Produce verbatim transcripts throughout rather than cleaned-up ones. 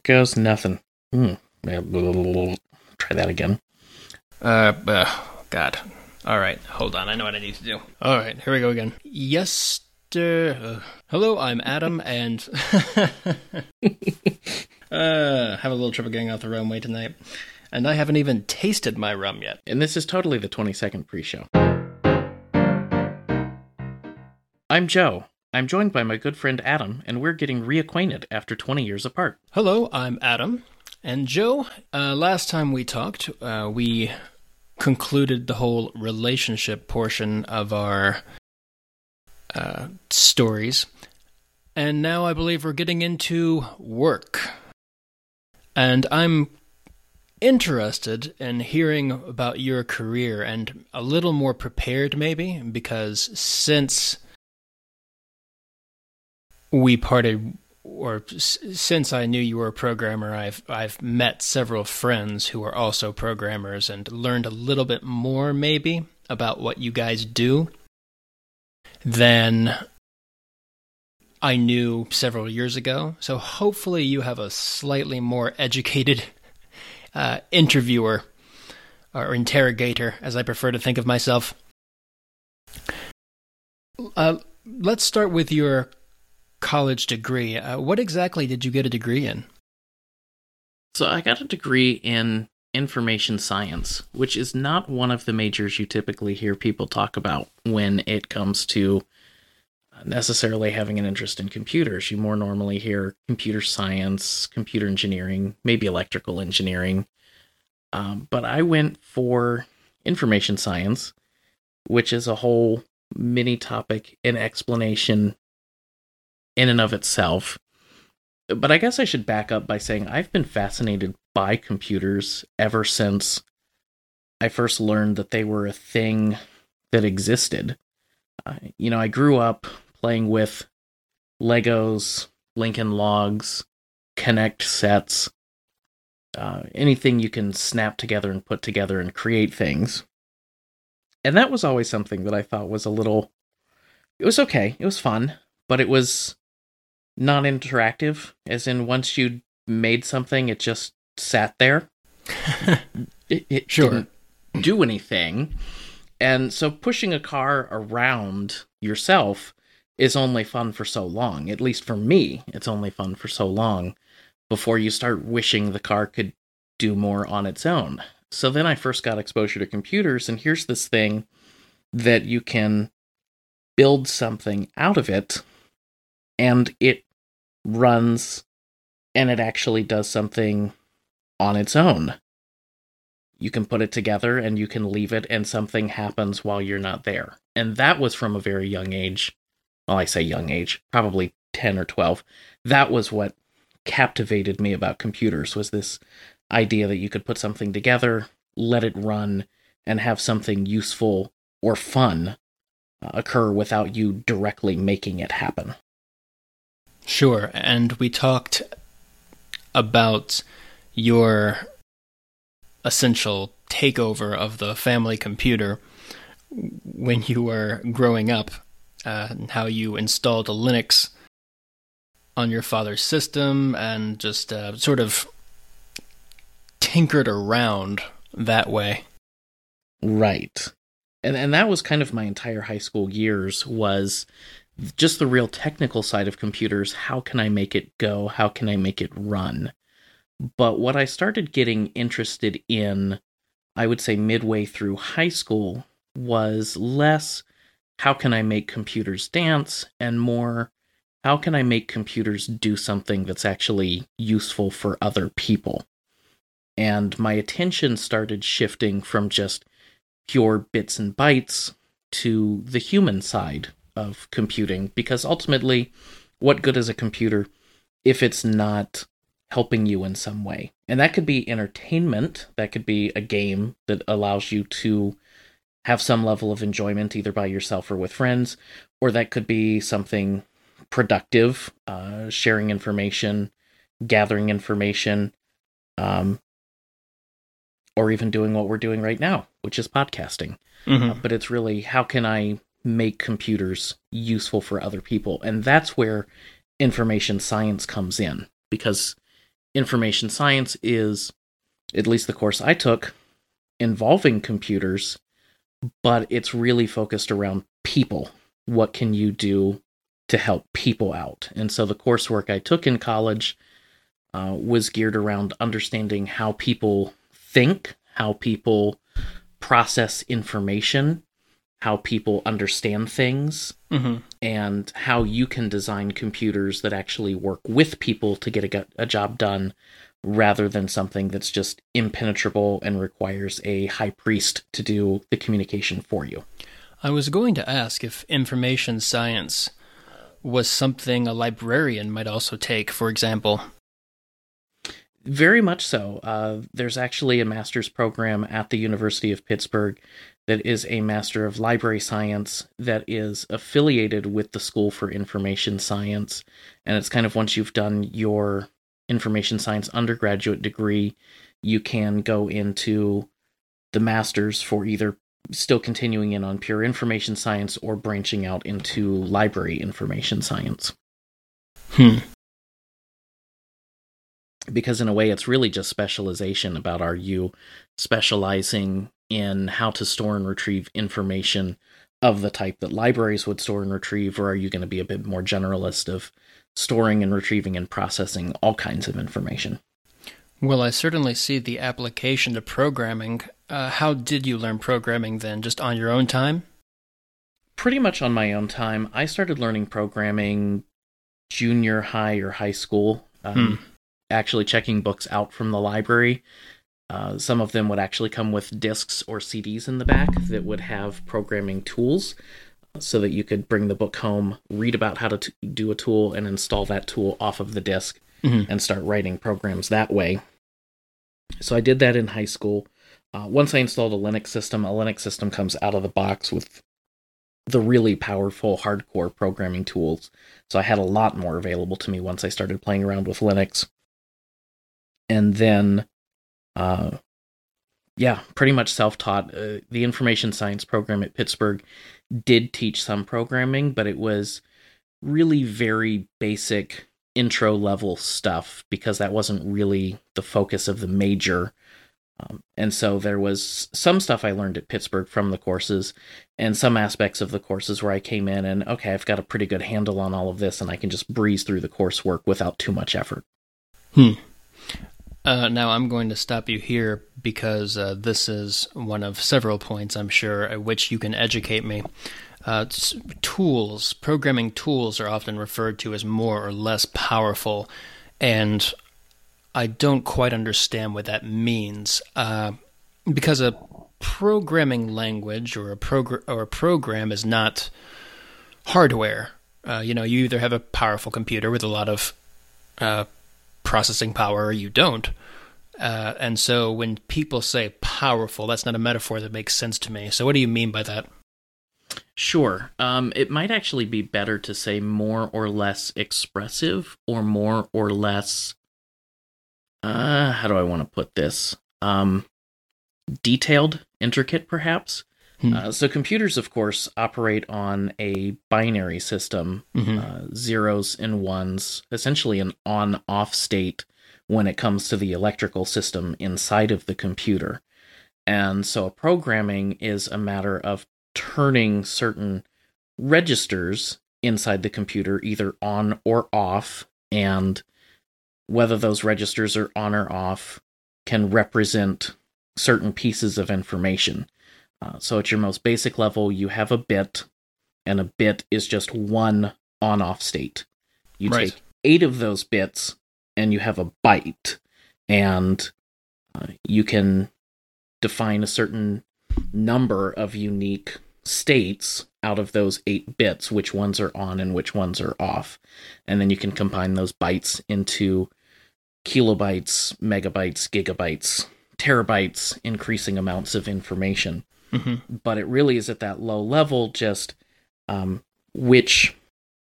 Goes nothing. Hmm. Try that again. Uh, uh, God. All right, hold on. I know what I need to do. All right, here we go again. Yes, uh, hello, I'm Adam, and uh, have a little trouble getting off the runway tonight, and I haven't even tasted my rum yet. And this is totally the twenty-second pre-show. I'm Joe. I'm joined by my good friend Adam, and we're getting reacquainted after twenty years apart. Hello, I'm Adam, and Joe. Uh, last time we talked, uh, we concluded the whole relationship portion of our uh, stories, and now I believe we're getting into work. And I'm interested in hearing about your career and a little more prepared, maybe, because since we parted, or s- since I knew you were a programmer, I've I've met several friends who are also programmers and learned a little bit more, maybe, about what you guys do than I knew several years ago. So hopefully you have a slightly more educated uh, interviewer, or interrogator, as I prefer to think of myself. Uh, let's start with your college degree. Uh, what exactly did you get a degree in? So I got a degree in information science, which is not one of the majors you typically hear people talk about when it comes to necessarily having an interest in computers. You more normally hear computer science, computer engineering, maybe electrical engineering. Um, but I went for information science, which is a whole mini topic and explanation in and of itself. But I guess I should back up by saying I've been fascinated by computers ever since I first learned that they were a thing that existed. Uh, you know, I grew up playing with Legos, Lincoln Logs, Connect sets, uh, anything you can snap together and put together and create things. And that was always something that I thought was a little, it was okay, it was fun, but it was not interactive, as in once you made something, it just sat there. it it Sure. didn't do anything. And so pushing a car around yourself is only fun for so long. At least for me, it's only fun for so long before you start wishing the car could do more on its own. So then I first got exposure to computers, and here's this thing that you can build something out of it, and it runs, and it actually does something on its own. You can put it together, and you can leave it, and something happens while you're not there. And that was from a very young age. Well, I say young age, probably ten or twelve. That was what captivated me about computers, was this idea that you could put something together, let it run, and have something useful or fun uh, occur without you directly making it happen. Sure, and we talked about your essential takeover of the family computer when you were growing up, uh, and how you installed a Linux on your father's system and just uh, sort of tinkered around that way. Right. And and that was kind of my entire high school years, was just the real technical side of computers. How can I make it go? How can I make it run? But what I started getting interested in, I would say midway through high school, was less how can I make computers dance, and more how can I make computers do something that's actually useful for other people. And my attention started shifting from just pure bits and bytes to the human side of computing, because ultimately, what good is a computer if it's not helping you in some way? And that could be entertainment, that could be a game that allows you to have some level of enjoyment either by yourself or with friends, or that could be something productive, uh, sharing information, gathering information, um, or even doing what we're doing right now, which is podcasting. Mm-hmm. Uh, but it's really, how can I make computers useful for other people? And that's where information science comes in, because information science is, at least the course I took, involving computers, but it's really focused around people. What can you do to help people out? And so the coursework I took in college uh, was geared around understanding how people think, how people process information, how people understand things, mm-hmm. and how you can design computers that actually work with people to get a, a job done, rather than something that's just impenetrable and requires a high priest to do the communication for you. I was going to ask if information science was something a librarian might also take, for example. Very much so. Uh, there's actually a master's program at the University of Pittsburgh that is a Master of Library Science that is affiliated with the School for Information Science. And it's kind of, once you've done your information science undergraduate degree, you can go into the master's for either still continuing in on pure information science or branching out into library information science. Hmm. Because in a way, it's really just specialization about, are you specializing in how to store and retrieve information of the type that libraries would store and retrieve, or are you going to be a bit more generalist of storing and retrieving and processing all kinds of information? Well, I certainly see the application to programming. Uh, how did you learn programming then? Just on your own time? Pretty much on my own time. I started learning programming junior high or high school, um, hmm. actually checking books out from the library. Uh, some of them would actually come with discs or C Ds in the back that would have programming tools, so that you could bring the book home, read about how to t- do a tool, and install that tool off of the disk mm-hmm. and start writing programs that way. So I did that in high school. Uh, once I installed a Linux system, a Linux system comes out of the box with the really powerful hardcore programming tools. So I had a lot more available to me once I started playing around with Linux. And then, uh, yeah, pretty much self-taught. Uh, the information science program at Pittsburgh did teach some programming, but it was really very basic intro level stuff, because that wasn't really the focus of the major. Um, and so there was some stuff I learned at Pittsburgh from the courses, and some aspects of the courses where I came in and, okay, I've got a pretty good handle on all of this, and I can just breeze through the coursework without too much effort. Hmm. Uh, now I'm going to stop you here because uh, this is one of several points, I'm sure, at which you can educate me. Uh, tools, programming tools are often referred to as more or less powerful, and I don't quite understand what that means. Uh, because a programming language or a progr- or a program is not hardware. Uh, you know, you either have a powerful computer with a lot of uh, processing power, or you don't. Uh, and so when people say powerful, that's not a metaphor that makes sense to me. So what do you mean by that? Sure. Um, it might actually be better to say more or less expressive, or more or less, uh, how do I want to put this? Um, detailed, intricate, perhaps. Hmm. Uh, so computers, of course, operate on a binary system, Mm-hmm. uh, zeros and ones, essentially an on-off state when it comes to the electrical system inside of the computer. And so programming is a matter of turning certain registers inside the computer either on or off, and whether those registers are on or off can represent certain pieces of information. Uh, so at your most basic level, you have a bit, and a bit is just one on-off state. You Right. take eight of those bits, and you have a byte, and uh, you can define a certain number of unique states out of those eight bits, which ones are on and which ones are off. And then you can combine those bytes into kilobytes, megabytes, gigabytes, terabytes, increasing amounts of information. Mm-hmm. But it really is at that low level, just um, which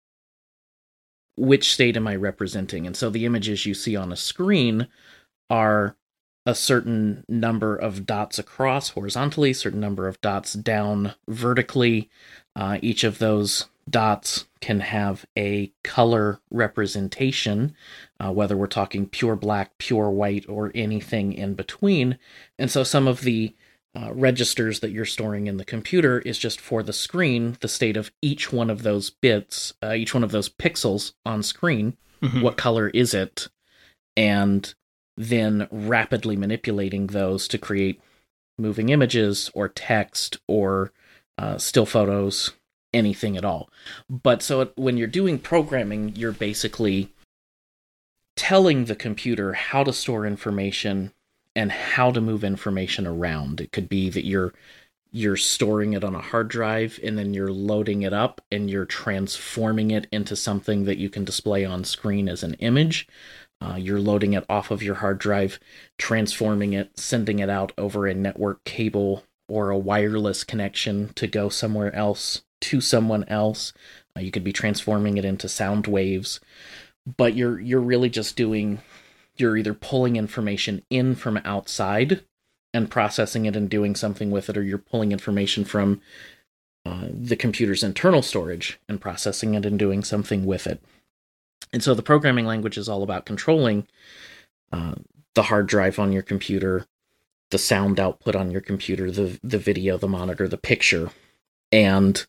which state am I representing? And so the images you see on a screen are a certain number of dots across horizontally, certain number of dots down vertically. Uh, each of those dots can have a color representation, uh, whether we're talking pure black, pure white, or anything in between. And so some of the uh, registers that you're storing in the computer is just for the screen, the state of each one of those bits, uh, each one of those pixels on screen. Mm-hmm. What color is it? And then rapidly manipulating those to create moving images or text or uh, still photos, anything at all. But so it, when you're doing programming, you're basically telling the computer how to store information and how to move information around. It could be that you're you're storing it on a hard drive and then you're loading it up and you're transforming it into something that you can display on screen as an image. Uh, you're loading it off of your hard drive, transforming it, sending it out over a network cable or a wireless connection to go somewhere else to someone else. Uh, you could be transforming it into sound waves, but you're you're really just doing, you're either pulling information in from outside and processing it and doing something with it, or you're pulling information from uh, the computer's internal storage and processing it and doing something with it. And so the programming language is all about controlling uh, the hard drive on your computer, the sound output on your computer, the the video, the monitor, the picture, and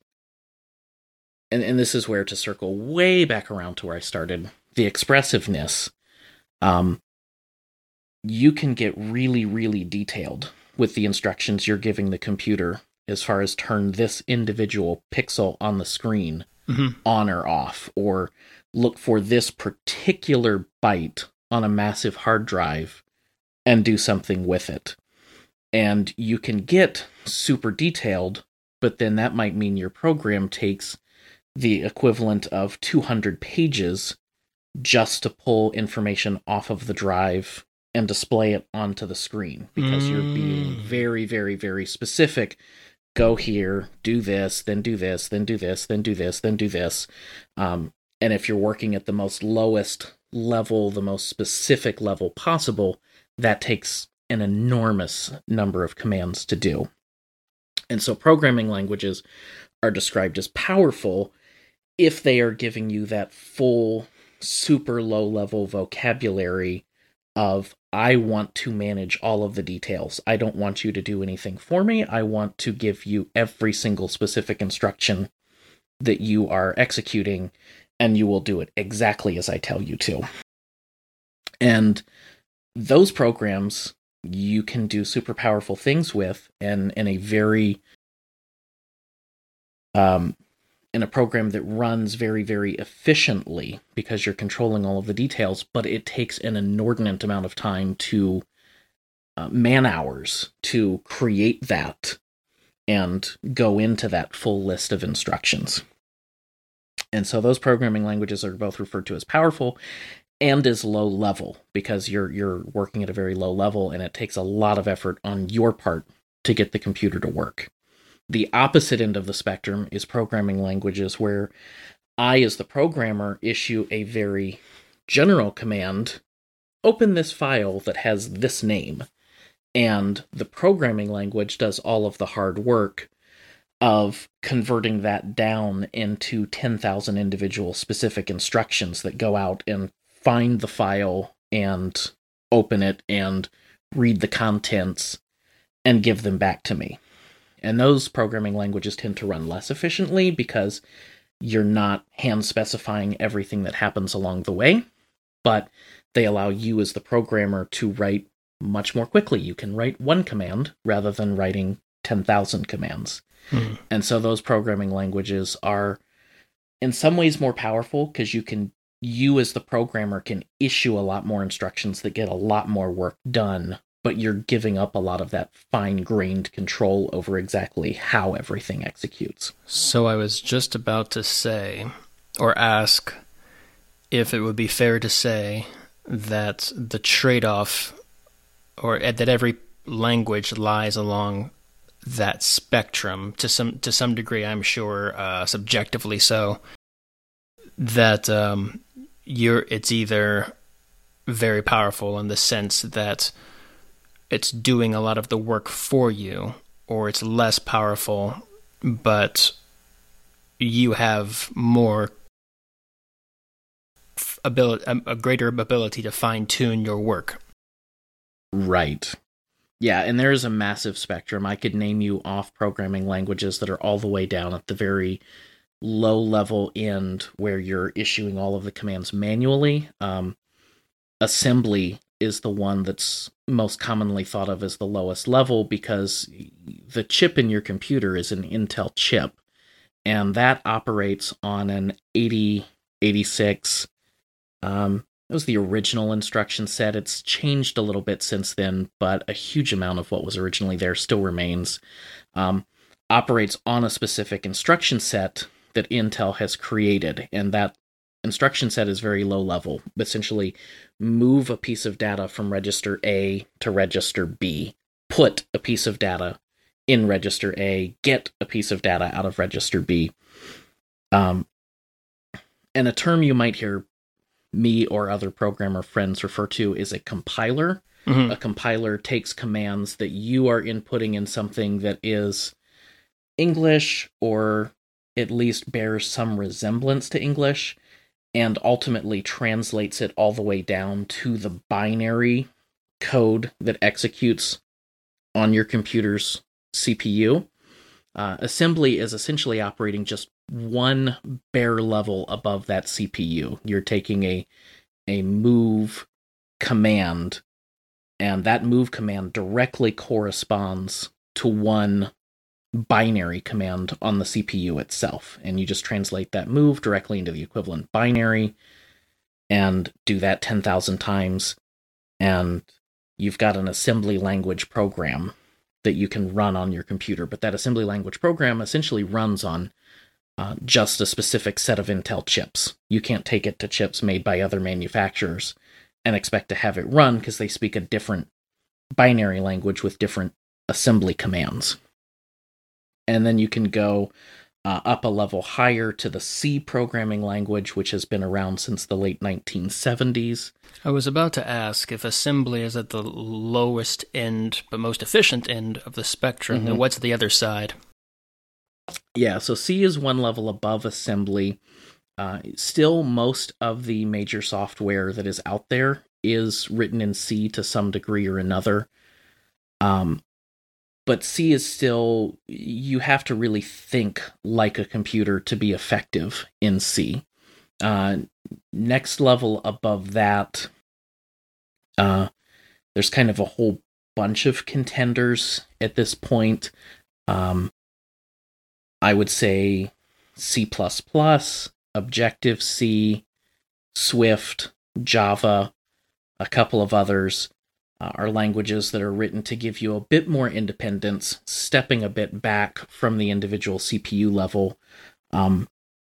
and and this is where, to circle way back around to where I started, the expressiveness. Um, you can get really, really detailed with the instructions you're giving the computer as far as turn this individual pixel on the screen mm-hmm. on or off, or look for this particular byte on a massive hard drive and do something with it. And you can get super detailed, but then that might mean your program takes the equivalent of two hundred pages just to pull information off of the drive and display it onto the screen, because mm. you're being very, very, very specific. Go here, do this, then do this, then do this, then do this, then do this. Um, and if you're working at the most lowest level, the most specific level possible, that takes an enormous number of commands to do. And so programming languages are described as powerful if they are giving you that full, super low-level vocabulary of, I want to manage all of the details. I don't want you to do anything for me. I want to give you every single specific instruction that you are executing, and you will do it exactly as I tell you to. And those programs you can do super powerful things with, and in a very um in a program that runs very, very efficiently, because you're controlling all of the details, but it takes an inordinate amount of time to uh, man hours to create that and go into that full list of instructions. And so those programming languages are both referred to as powerful and as low level, because you're you're working at a very low level and it takes a lot of effort on your part to get the computer to work. The opposite end of the spectrum is programming languages where I, as the programmer, issue a very general command, open this file that has this name, and the programming language does all of the hard work of converting that down into ten thousand individual specific instructions that go out and find the file and open it and read the contents and give them back to me. And those programming languages tend to run less efficiently because you're not hand specifying everything that happens along the way, but they allow you as the programmer to write much more quickly. You can write one command rather than writing ten thousand commands. Hmm. And so those programming languages are in some ways more powerful because you can, you as the programmer can issue a lot more instructions that get a lot more work done, but you're giving up a lot of that fine-grained control over exactly how everything executes. So I was just about to say, or ask, if it would be fair to say that the trade-off, or that every language lies along that spectrum, to some to some degree, I'm sure, uh, subjectively so, that um, you're it's either very powerful in the sense that it's doing a lot of the work for you, or it's less powerful, but you have more ability, a greater ability to fine tune your work. Right. Yeah, and there is a massive spectrum. I could name you off programming languages that are all the way down at the very low level end where you're issuing all of the commands manually. Um, assembly is the one that's most commonly thought of as the lowest level because the chip in your computer is an Intel chip, and that operates on an eighty eighty-six. Um, it was the original instruction set. It's changed a little bit since then, but a huge amount of what was originally there still remains. Um, operates on a specific instruction set that Intel has created, and that instruction set is very low level. Essentially, move a piece of data from register A to register B, put a piece of data in register A, get a piece of data out of register B. Um, and a term you might hear me or other programmer friends refer to is a compiler. Mm-hmm. A compiler takes commands that you are inputting in something that is English or at least bears some resemblance to English, and ultimately translates it all the way down to the binary code that executes on your computer's C P U. Uh, assembly is essentially operating just one bare level above that C P U. You're taking a a move command, and that move command directly corresponds to one binary command on the C P U itself, and you just translate that move directly into the equivalent binary and do that ten thousand times, and you've got an assembly language program that you can run on your computer. But that assembly language program essentially runs on uh, just a specific set of Intel chips. You can't take it to chips made by other manufacturers and expect to have it run because they speak a different binary language with different assembly commands. And then you can go uh, up a level higher to the C programming language, which has been around since the late nineteen seventies. I was about to ask if assembly is at the lowest end, but most efficient end of the spectrum, mm-hmm. then what's the other side? Yeah, so C is one level above assembly. Uh, still, most of the major software that is out there is written in C to some degree or another. Um, but C is still, you have to really think like a computer to be effective in C. Uh, next level above that, uh, there's kind of a whole bunch of contenders at this point. Um, I would say C plus plus, Objective-C, Swift, Java, a couple of others uh, are languages that are written to give you a bit more independence, stepping a bit back from the individual C P U level, um,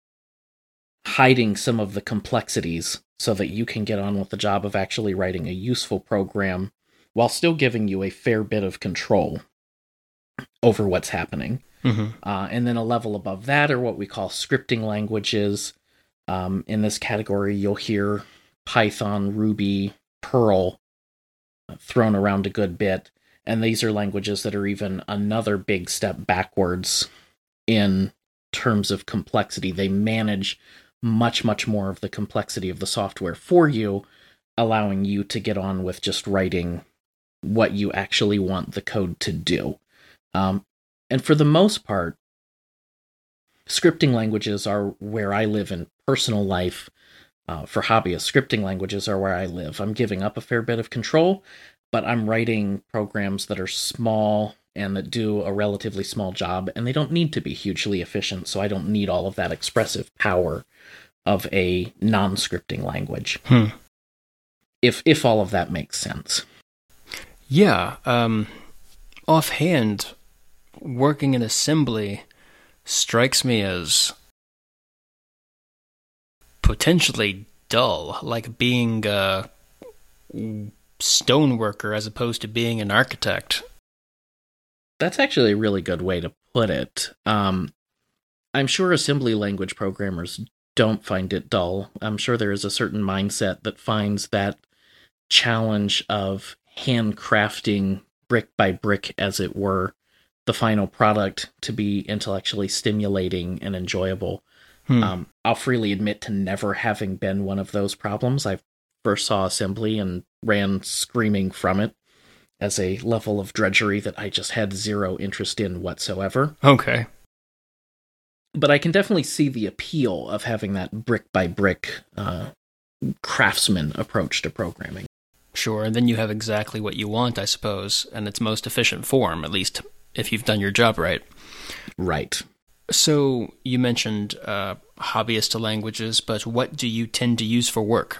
hiding some of the complexities so that you can get on with the job of actually writing a useful program while still giving you a fair bit of control over what's happening. Mm-hmm. Uh, and then a level above that are what we call scripting languages. Um, in this category, you'll hear Python, Ruby, Perl thrown around a good bit. And these are languages that are even another big step backwards in terms of complexity. They manage much, much more of the complexity of the software for you, allowing you to get on with just writing what you actually want the code to do. Um, and for the most part, scripting languages are where I live in personal life. Uh, for hobbyists, scripting languages are where I live. I'm giving up a fair bit of control, but I'm writing programs that are small and that do a relatively small job, and they don't need to be hugely efficient, so I don't need all of that expressive power of a non-scripting language. Hmm. If if all of that makes sense. Yeah. Um, offhand, working in assembly strikes me as potentially dull, like being a stoneworker as opposed to being an architect. That's actually a really good way to put it. Um, I'm sure assembly language programmers don't find it dull. I'm sure there is a certain mindset that finds that challenge of handcrafting brick by brick, as it were, the final product to be intellectually stimulating and enjoyable. Hmm. Um, I'll freely admit to never having been one of those problems. I first saw assembly and ran screaming from it as a level of drudgery that I just had zero interest in whatsoever. Okay. But I can definitely see the appeal of having that brick-by-brick uh, craftsman approach to programming. Sure, and then you have exactly what you want, I suppose, and its most efficient form, at least if you've done your job right. Right. So you mentioned uh, hobbyist to languages, but what do you tend to use for work?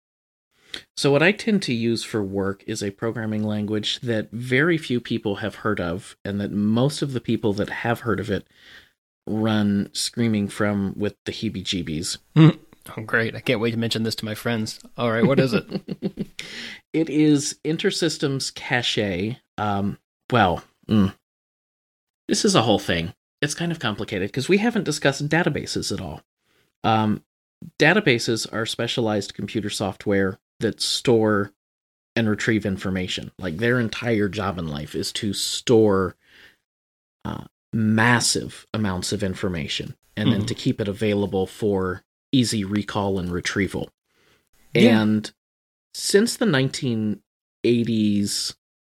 So what I tend to use for work is a programming language that very few people have heard of, and that most of the people that have heard of it run screaming from with the heebie-jeebies. Oh, great. I can't wait to mention this to my friends. All right, what is it? It is InterSystems Cache. Um, well, mm, this is a whole thing. It's kind of complicated because we haven't discussed databases at all. Um, databases are specialized computer software that store and retrieve information. Like, their entire job in life is to store uh, massive amounts of information and mm-hmm. then to keep it available for easy recall and retrieval. Yeah. And since the nineteen eighties,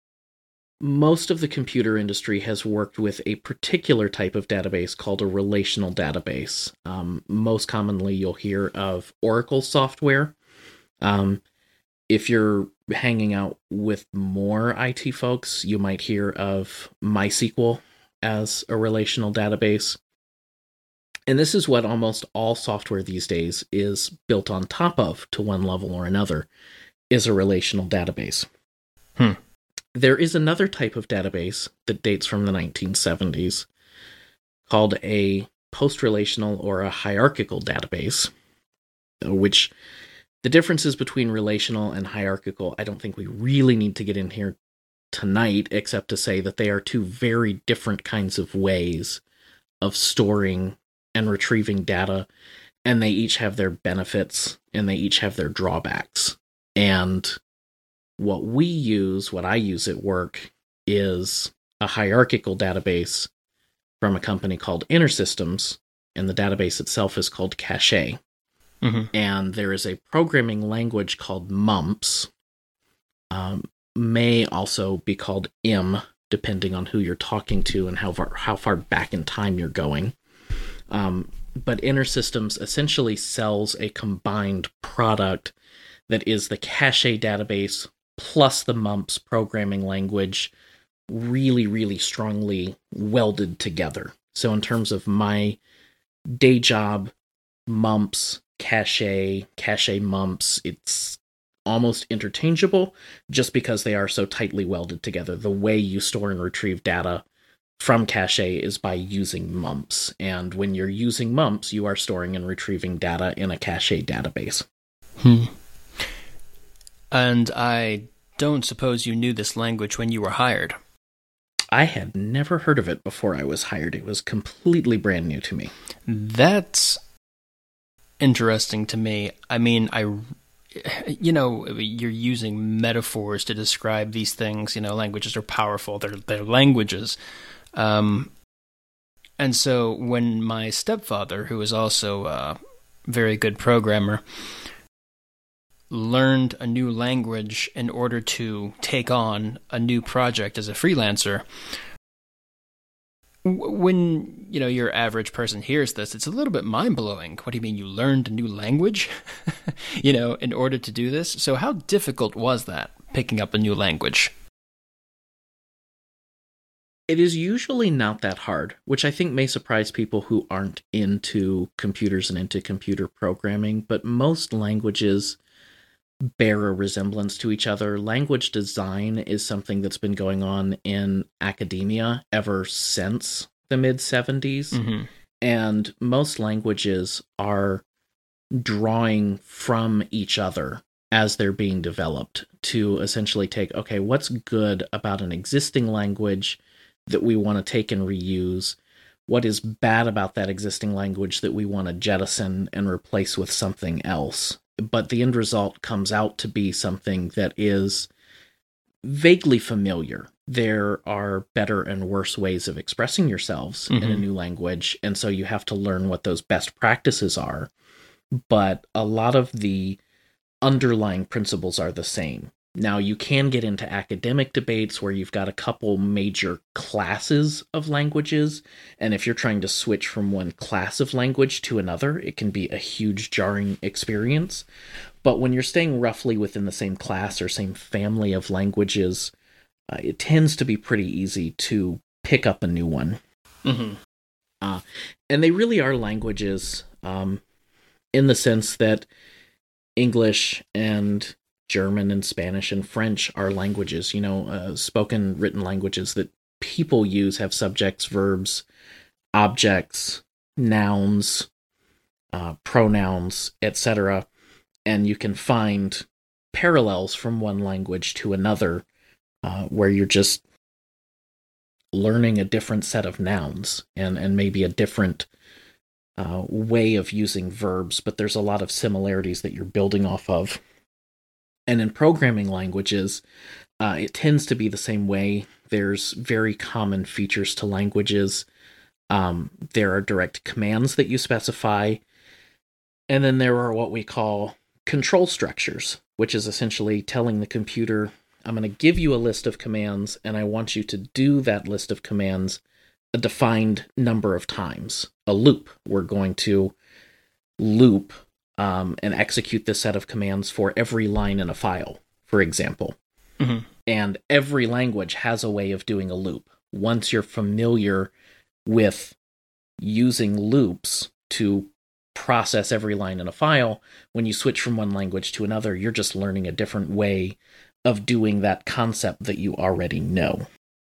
most of the computer industry has worked with a particular type of database called a relational database. Um, most commonly, you'll hear of Oracle software. Um, if you're hanging out with more I T folks, you might hear of MySQL as a relational database. And this is what almost all software these days is built on top of, to one level or another, is a relational database. Hmm. There is another type of database that dates from the nineteen seventies called a post-relational or a hierarchical database, which the differences between relational and hierarchical, I don't think we really need to get in here tonight, except to say that they are two very different kinds of ways of storing and retrieving data, and they each have their benefits and they each have their drawbacks. And what we use, what I use at work, is a hierarchical database from a company called InterSystems, and the database itself is called Cache. Mm-hmm. And there is a programming language called mumps, um, may also be called I M, depending on who you're talking to and how far, how far back in time you're going. Um, but InterSystems essentially sells a combined product that is the Cache database plus the mumps programming language, really, really strongly welded together. So in terms of my day job, mumps, Cache, Cache mumps, it's almost interchangeable just because they are so tightly welded together. The way you store and retrieve data from Cache is by using mumps. And when you're using mumps, you are storing and retrieving data in a Cache database. Hmm. And I don't suppose you knew this language when you were hired. I had never heard of it before I was hired. It was completely brand new to me. That's interesting to me. I mean, I, you know, you're using metaphors to describe these things. You know, languages are powerful. They're, they're languages. Um, and so when my stepfather, who is also a very good programmer, learned a new language in order to take on a new project as a freelancer, when, you know, your average person hears this, it's a little bit mind-blowing. What do you mean you learned a new language, you know, in order to do this? So how difficult was that, picking up a new language? It is usually not that hard, which I think may surprise people who aren't into computers and into computer programming, but most languages bear a resemblance to each other. Language design is something that's been going on in academia ever since the mid-seventies, mm-hmm. and most languages are drawing from each other as they're being developed to essentially take, okay, what's good about an existing language that we want to take and reuse? What is bad about that existing language that we want to jettison and replace with something else? But the end result comes out to be something that is vaguely familiar. There are better and worse ways of expressing yourselves mm-hmm. in a new language, and so you have to learn what those best practices are. But a lot of the underlying principles are the same. Now, you can get into academic debates where you've got a couple major classes of languages, and if you're trying to switch from one class of language to another, it can be a huge jarring experience. But when you're staying roughly within the same class or same family of languages, uh, it tends to be pretty easy to pick up a new one. Mm-hmm. Uh, and they really are languages um, in the sense that English and German and Spanish and French are languages, you know, uh, spoken, written languages that people use have subjects, verbs, objects, nouns, uh, pronouns, et cetera. And you can find parallels from one language to another uh, where you're just learning a different set of nouns and, and maybe a different uh, way of using verbs, but there's a lot of similarities that you're building off of. And in programming languages, uh, it tends to be the same way. There's very common features to languages. Um, there are direct commands that you specify. And then there are what we call control structures, which is essentially telling the computer, I'm going to give you a list of commands, and I want you to do that list of commands a defined number of times. A loop. We're going to loop Um, and execute this set of commands for every line in a file, for example. Mm-hmm. And every language has a way of doing a loop. Once you're familiar with using loops to process every line in a file, when you switch from one language to another, you're just learning a different way of doing that concept that you already know.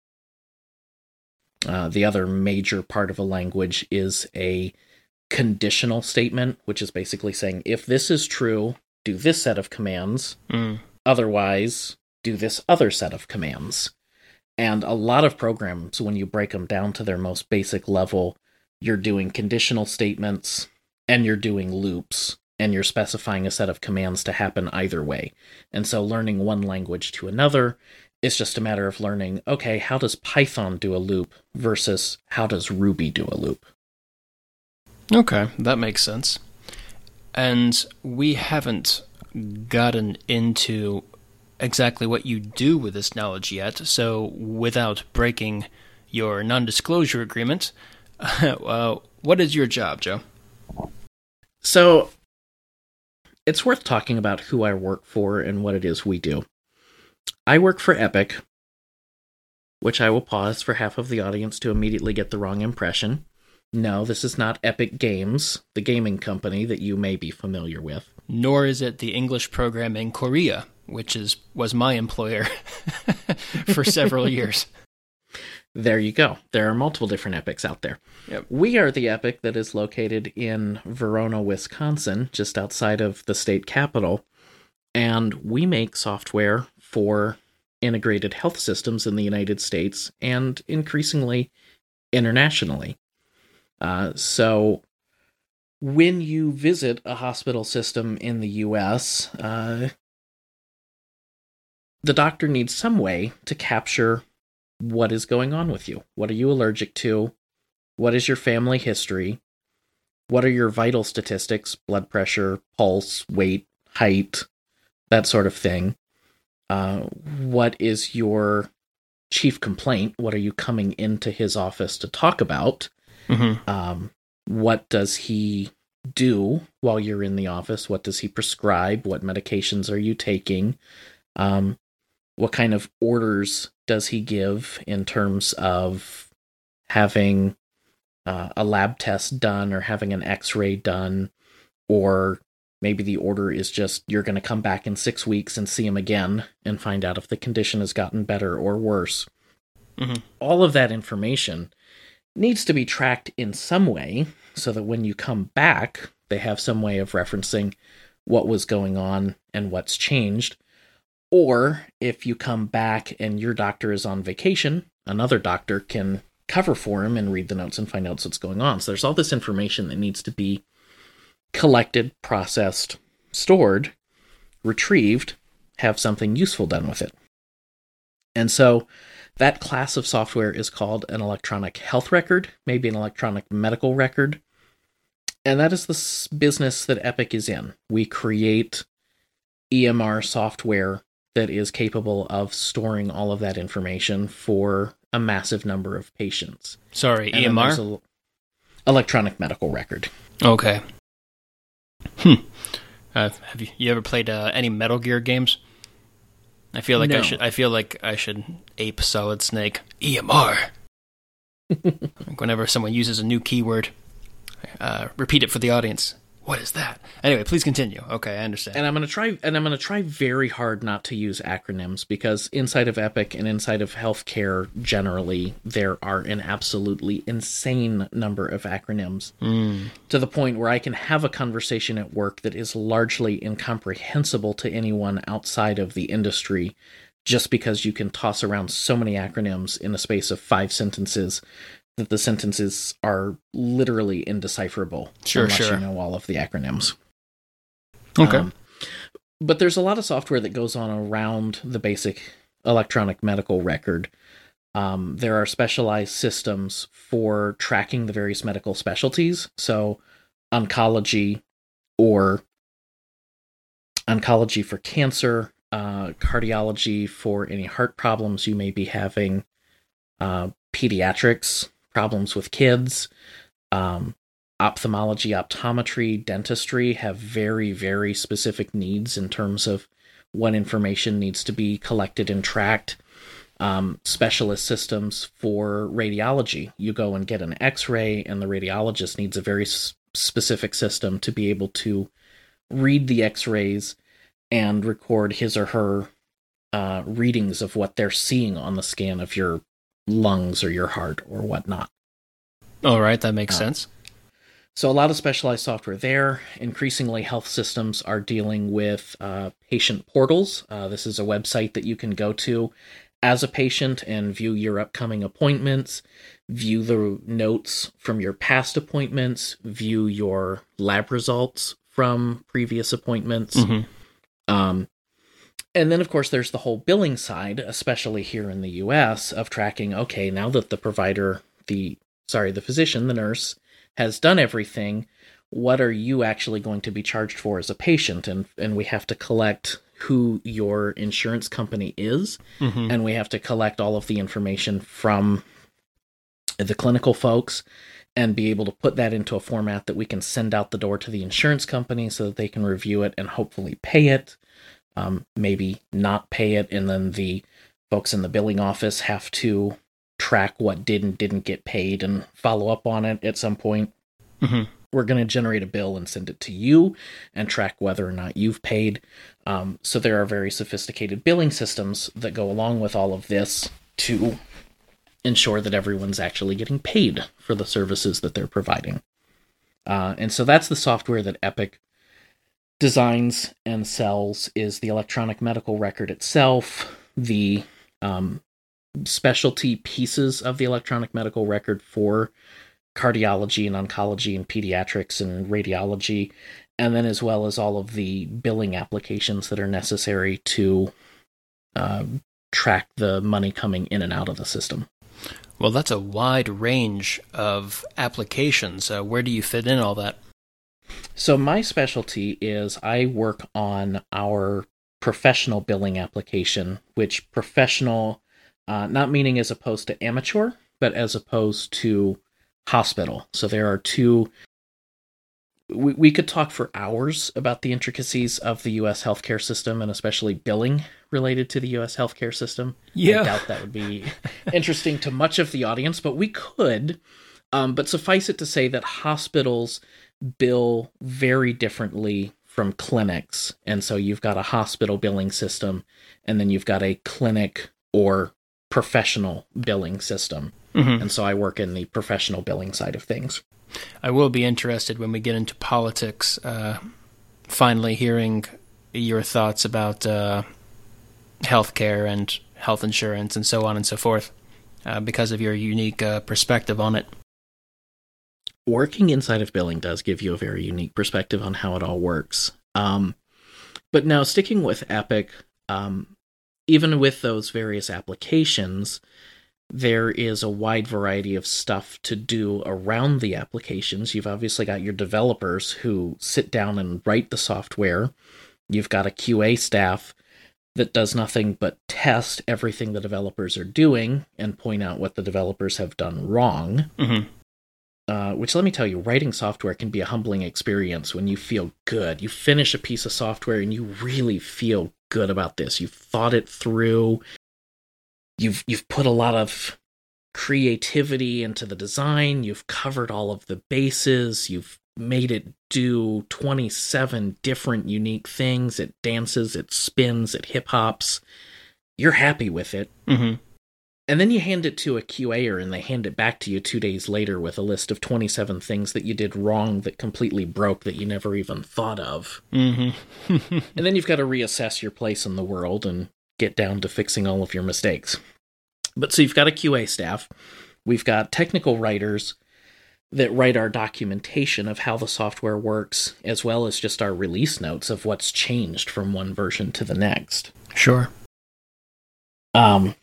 Uh, the other major part of a language is a conditional statement, which is basically saying, if this is true, do this set of commands. Mm. Otherwise, do this other set of commands. And a lot of programs, when you break them down to their most basic level, you're doing conditional statements and you're doing loops and you're specifying a set of commands to happen either way. And so learning one language to another is just a matter of learning, okay, how does Python do a loop versus how does Ruby do a loop? Okay, that makes sense. And we haven't gotten into exactly what you do with this knowledge yet, so without breaking your non-disclosure agreement, uh, what is your job, Joe? So, it's worth talking about who I work for and what it is we do. I work for Epic, which I will pause for half of the audience to immediately get the wrong impression. No, this is not Epic Games, the gaming company that you may be familiar with. Nor is it the English program in Korea, which is was my employer for several years. There you go. There are multiple different Epics out there. Yep. We are the Epic that is located in Verona, Wisconsin, just outside of the state capital, and we make software for integrated health systems in the United States and increasingly internationally. Uh, so when you visit a hospital system in the U S, uh, the doctor needs some way to capture what is going on with you. What are you allergic to? What is your family history? What are your vital statistics? Blood pressure, pulse, weight, height, that sort of thing. Uh, what is your chief complaint? What are you coming into his office to talk about? Mm-hmm. Um, what does he do while you're in the office? What does he prescribe? What medications are you taking? Um, what kind of orders does he give in terms of having uh, a lab test done or having an x-ray done? Or maybe the order is just, you're going to come back in six weeks and see him again and find out if the condition has gotten better or worse. Mm-hmm. All of that information needs to be tracked in some way so that when you come back, they have some way of referencing what was going on and what's changed. Or if you come back and your doctor is on vacation, another doctor can cover for him and read the notes and find out what's going on. So there's all this information that needs to be collected, processed, stored, retrieved, have something useful done with it. And so that class of software is called an electronic health record, maybe an electronic medical record. And that is the business that Epic is in. We create E M R software that is capable of storing all of that information for a massive number of patients. Sorry, and E M R? A, electronic medical record. Okay. Hmm. Uh, have you, you ever played uh, any Metal Gear games? I feel like no. I should. I feel like I should ape Solid Snake. E M R. Like whenever someone uses a new keyword, uh, repeat it for the audience. What is that? Anyway, please continue. Okay, I understand. And I'm gonna try. And I'm gonna try very hard not to use acronyms, because inside of Epic and inside of healthcare generally, there are an absolutely insane number of acronyms, mm. to the point where I can have a conversation at work that is largely incomprehensible to anyone outside of the industry, just because you can toss around so many acronyms in a space of five sentences that the sentences are literally indecipherable sure, unless sure. you know all of the acronyms. Okay. Um, but there's a lot of software that goes on around the basic electronic medical record. Um, there are specialized systems for tracking the various medical specialties. So oncology or oncology for cancer, uh, cardiology for any heart problems you may be having, uh, pediatrics, problems with kids, um, ophthalmology, optometry, dentistry have very, very specific needs in terms of what information needs to be collected and tracked. Um, specialist systems for radiology. You go and get an x-ray, and the radiologist needs a very s- specific system to be able to read the x-rays and record his or her uh, readings of what they're seeing on the scan of your lungs or your heart or whatnot. All right, that makes uh, sense. So a lot of specialized software there. Increasingly, health systems are dealing with uh, patient portals. Uh, this is a website that you can go to as a patient and view your upcoming appointments, view the notes from your past appointments, view your lab results from previous appointments. Mm-hmm. Um, And then, of course, there's the whole billing side, especially here in the U S, of tracking, okay, now that the provider, the, sorry, the physician, the nurse, has done everything, what are you actually going to be charged for as a patient? And and we have to collect who your insurance company is, mm-hmm. and we have to collect all of the information from the clinical folks and be able to put that into a format that we can send out the door to the insurance company so that they can review it and hopefully pay it. Um, maybe not pay it, and then the folks in the billing office have to track what did and didn't get paid and follow up on it at some point. Mm-hmm. We're going to generate a bill and send it to you and track whether or not you've paid. Um, so there are very sophisticated billing systems that go along with all of this to ensure that everyone's actually getting paid for the services that they're providing. Uh, and so that's the software that Epic designs and sells, is the electronic medical record itself, the um, specialty pieces of the electronic medical record for cardiology and oncology and pediatrics and radiology, and then as well as all of the billing applications that are necessary to uh, track the money coming in and out of the system. Well, that's a wide range of applications. Uh, where do you fit in all that? So my specialty is I work on our professional billing application, which professional, uh, not meaning as opposed to amateur, but as opposed to hospital. So there are two, we, we could talk for hours about the intricacies of the U S healthcare system, and especially billing related to the U S healthcare system. Yeah. I doubt that would be interesting to much of the audience, but we could. Um, but suffice it to say that hospitals bill very differently from clinics. And so you've got a hospital billing system, and then you've got a clinic or professional billing system. Mm-hmm. And so I work in the professional billing side of things. I will be interested when we get into politics, uh, finally hearing your thoughts about uh, healthcare and health insurance and so on and so forth, uh, because of your unique uh, perspective on it. Working inside of billing does give you a very unique perspective on how it all works. Um, but now, sticking with Epic, um, even with those various applications, there is a wide variety of stuff to do around the applications. You've obviously got your developers who sit down and write the software. You've got a Q A staff that does nothing but test everything the developers are doing and point out what the developers have done wrong. Mm-hmm. Uh, which, let me tell you, writing software can be a humbling experience when you feel good. You finish a piece of software and you really feel good about this. You've thought it through. You've you've put a lot of creativity into the design. You've covered all of the bases. You've made it do twenty-seven different unique things. It dances, it spins, it hip hops. You're happy with it. Mm-hmm. And then you hand it to a Q A er and they hand it back to you two days later with a list of twenty-seven things that you did wrong that completely broke that you never even thought of. Mm-hmm. And then you've got to reassess your place in the world and get down to fixing all of your mistakes. But so you've got a Q A staff. We've got technical writers that write our documentation of how the software works, as well as just our release notes of what's changed from one version to the next. Sure. Um...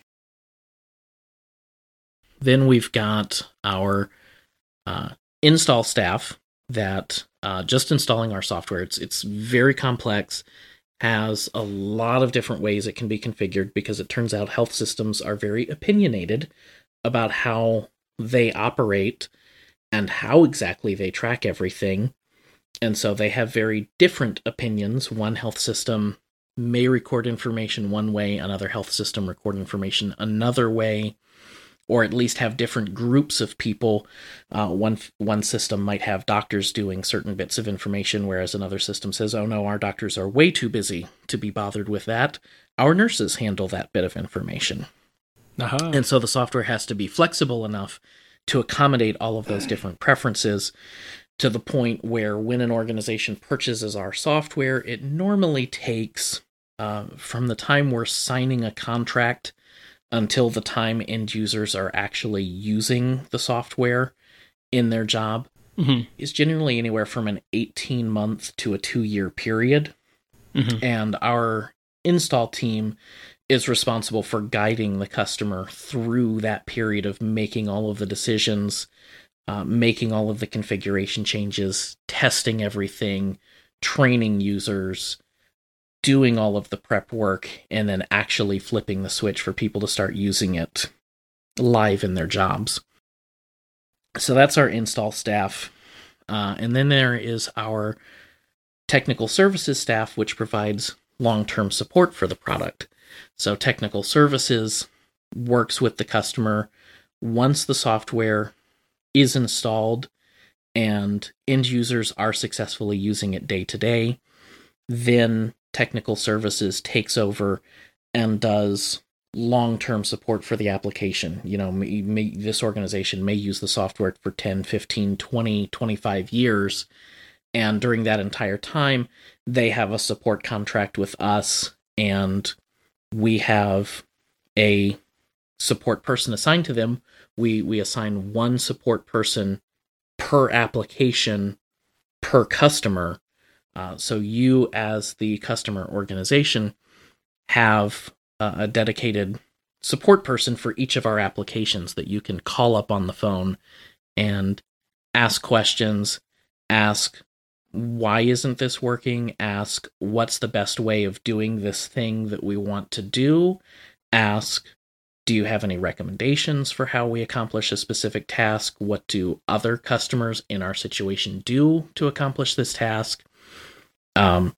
Then we've got our uh, install staff that uh, just installing our software. It's it's very complex, has a lot of different ways it can be configured because it turns out health systems are very opinionated about how they operate and how exactly they track everything. And so they have very different opinions. One health system may record information one way, another health system record information another way, or at least have different groups of people. Uh, one one system might have doctors doing certain bits of information, whereas another system says, oh no, our doctors are way too busy to be bothered with that. Our nurses handle that bit of information. Uh-huh. And so the software has to be flexible enough to accommodate all of those different preferences, to the point where when an organization purchases our software, it normally takes, uh, from the time we're signing a contract until the time end users are actually using the software in their job, mm-hmm. is generally anywhere from an eighteen month to a two year period. Mm-hmm. And our install team is responsible for guiding the customer through that period of making all of the decisions, uh, making all of the configuration changes, testing everything, training users, doing all of the prep work, and then actually flipping the switch for people to start using it live in their jobs. So that's our install staff. Uh, and then there is our technical services staff, which provides long-term support for the product. So technical services works with the customer once the software is installed and end users are successfully using it day to day. Then technical services takes over and does long-term support for the application. You know, may, may, this organization may use the software for ten, fifteen, twenty, twenty-five years. And during that entire time, they have a support contract with us, and we have a support person assigned to them. We, we assign one support person per application, per customer. Uh, so you, as the customer organization, have uh, a dedicated support person for each of our applications that you can call up on the phone and ask questions, ask, why isn't this working? Ask, what's the best way of doing this thing that we want to do? Ask, do you have any recommendations for how we accomplish a specific task? What do other customers in our situation do to accomplish this task? Um,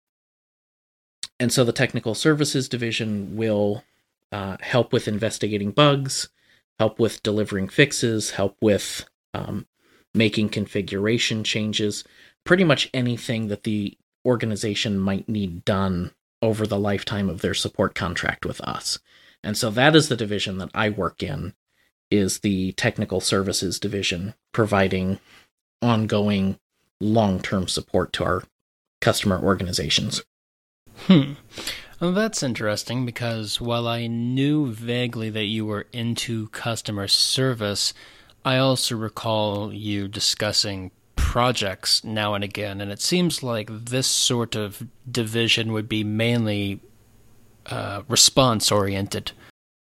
and so the technical services division will uh, help with investigating bugs, help with delivering fixes, help with um, making configuration changes, pretty much anything that the organization might need done over the lifetime of their support contract with us. And so that is the division that I work in, is the technical services division, providing ongoing long-term support to our customer organizations. Hmm. Well, that's interesting, because while I knew vaguely that you were into customer service, I also recall you discussing projects now and again, and it seems like this sort of division would be mainly uh, response oriented.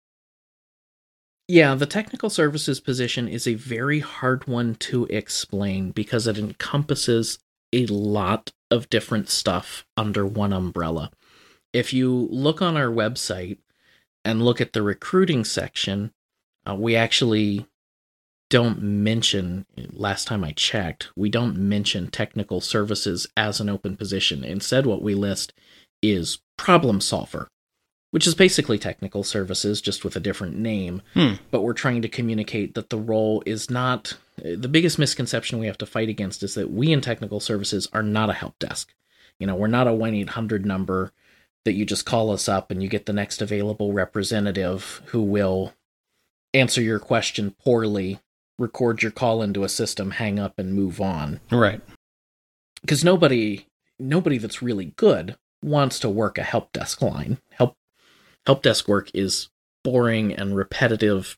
Yeah, the technical services position is a very hard one to explain because it encompasses a lot of different stuff under one umbrella. If you look on our website and look at the recruiting section, uh, we actually don't mention, last time I checked, we don't mention technical services as an open position. Instead, what we list is problem solver, which is basically technical services, just with a different name. Hmm. But we're trying to communicate that the role is not... The biggest misconception we have to fight against is that we in technical services are not a help desk. You know, we're not a one eight hundred number that you just call us up and you get the next available representative who will answer your question poorly, record your call into a system, hang up, and move on. Right. Because nobody, nobody that's really good wants to work a help desk line. Help help desk work is boring and repetitive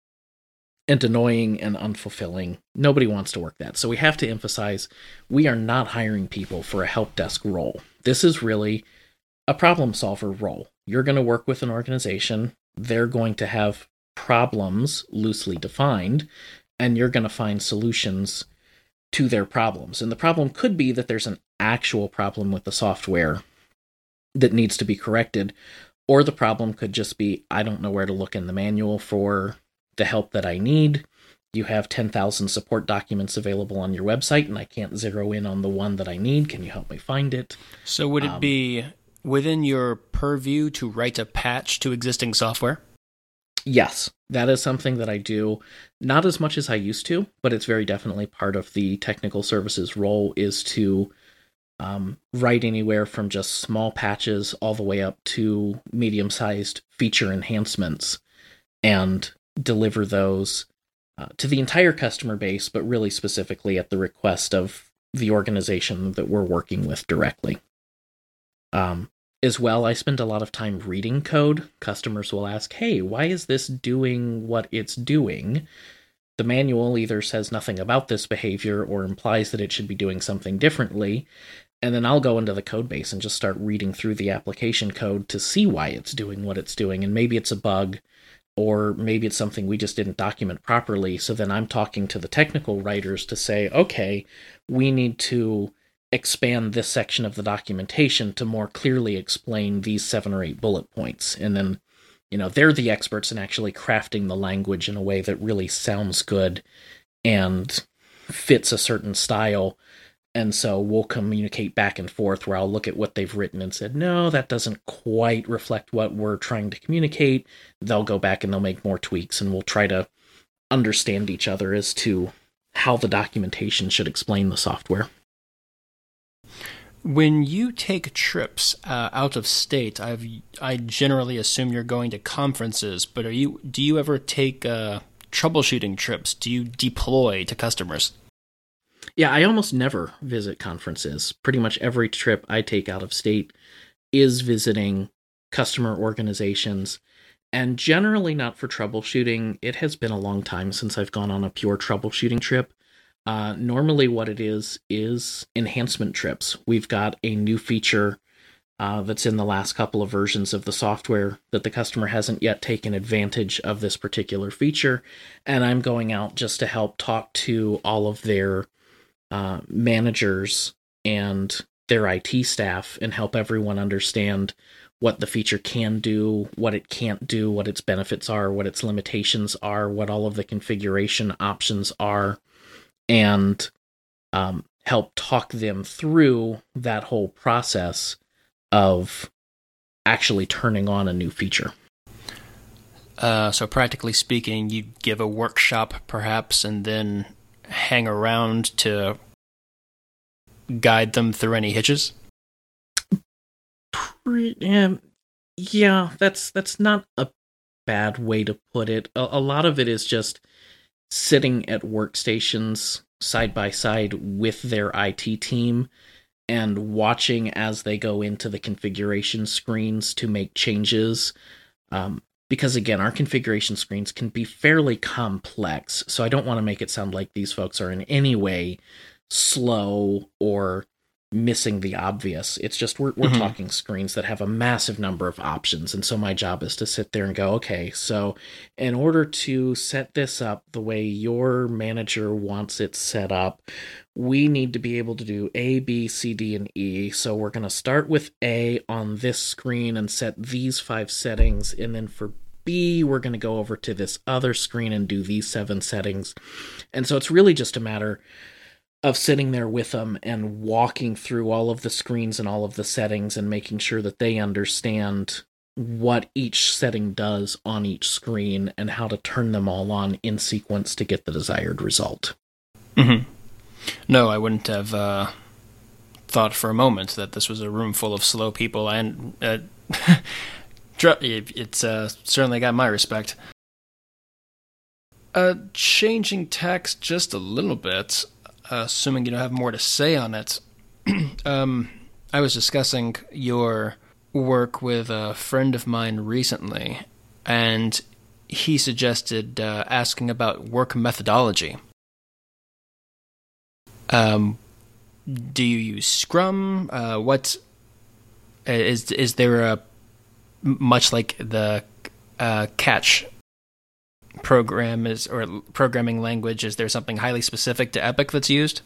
and annoying and unfulfilling. Nobody wants to work that. So we have to emphasize we are not hiring people for a help desk role. This is really a problem solver role. You're going to work with an organization. They're going to have problems loosely defined, and you're going to find solutions to their problems. And the problem could be that there's an actual problem with the software that needs to be corrected, or the problem could just be, I don't know where to look in the manual for the help that I need. You have ten thousand support documents available on your website, and I can't zero in on the one that I need. Can you help me find it? So would it um, be within your purview to write a patch to existing software? Yes, that is something that I do. Not as much as I used to, but it's very definitely part of the technical services role is to um, write anywhere from just small patches all the way up to medium-sized feature enhancements and deliver those uh, to the entire customer base, but really specifically at the request of the organization that we're working with directly. Um, as well, I spend a lot of time reading code. Customers will ask, hey, why is this doing what it's doing? The manual either says nothing about this behavior or implies that it should be doing something differently. And then I'll go into the code base and just start reading through the application code to see why it's doing what it's doing. And maybe it's a bug, or maybe it's something we just didn't document properly. So then I'm talking to the technical writers to say, okay, we need to expand this section of the documentation to more clearly explain these seven or eight bullet points. And then, you know, they're the experts in actually crafting the language in a way that really sounds good and fits a certain style. And so we'll communicate back and forth where I'll look at what they've written and said, no, that doesn't quite reflect what we're trying to communicate. They'll go back and they'll make more tweaks, and we'll try to understand each other as to how the documentation should explain the software. When you take trips uh, out of state, I've I generally assume you're going to conferences, but are you do you ever take uh, troubleshooting trips? Do you deploy to customers? Yeah, I almost never visit conferences. Pretty much every trip I take out of state is visiting customer organizations, and generally not for troubleshooting. It has been a long time since I've gone on a pure troubleshooting trip. Uh, normally what it is, is enhancement trips. We've got a new feature uh, that's in the last couple of versions of the software that the customer hasn't yet taken advantage of this particular feature, and I'm going out just to help talk to all of their uh, managers and their I T staff and help everyone understand what the feature can do, what it can't do, what its benefits are, what its limitations are, what all of the configuration options are, and um, help talk them through that whole process of actually turning on a new feature. Uh, so practically speaking, you give a workshop perhaps and then hang around to guide them through any hitches? Um, yeah, that's that's not a bad way to put it. A, a lot of it is just sitting at workstations side by side with their I T team and watching as they go into the configuration screens to make changes. Um, because again, our configuration screens can be fairly complex, so I don't want to make it sound like these folks are in any way slow or missing the obvious. It's just we're we're Mhm. talking screens that have a massive number of options, and so my job is to sit there and go, okay, so in order to set this up the way your manager wants it set up, we need to be able to do A, B, C, D, and E. So we're going to start with A on this screen and set these five settings, and then for B, we're going to go over to this other screen and do these seven settings. And so it's really just a matter of sitting there with them and walking through all of the screens and all of the settings and making sure that they understand what each setting does on each screen and how to turn them all on in sequence to get the desired result. Mm-hmm. No, I wouldn't have uh, thought for a moment that this was a room full of slow people, and uh, it's uh, certainly got my respect. Uh, changing text just a little bit, uh, assuming you don't have more to say on it. um, I was discussing your work with a friend of mine recently, and he suggested uh, asking about work methodology. Um, do you use Scrum? Uh, what is is there a much like the uh, Catch program is or programming language? Is there something highly specific to Epic that's used?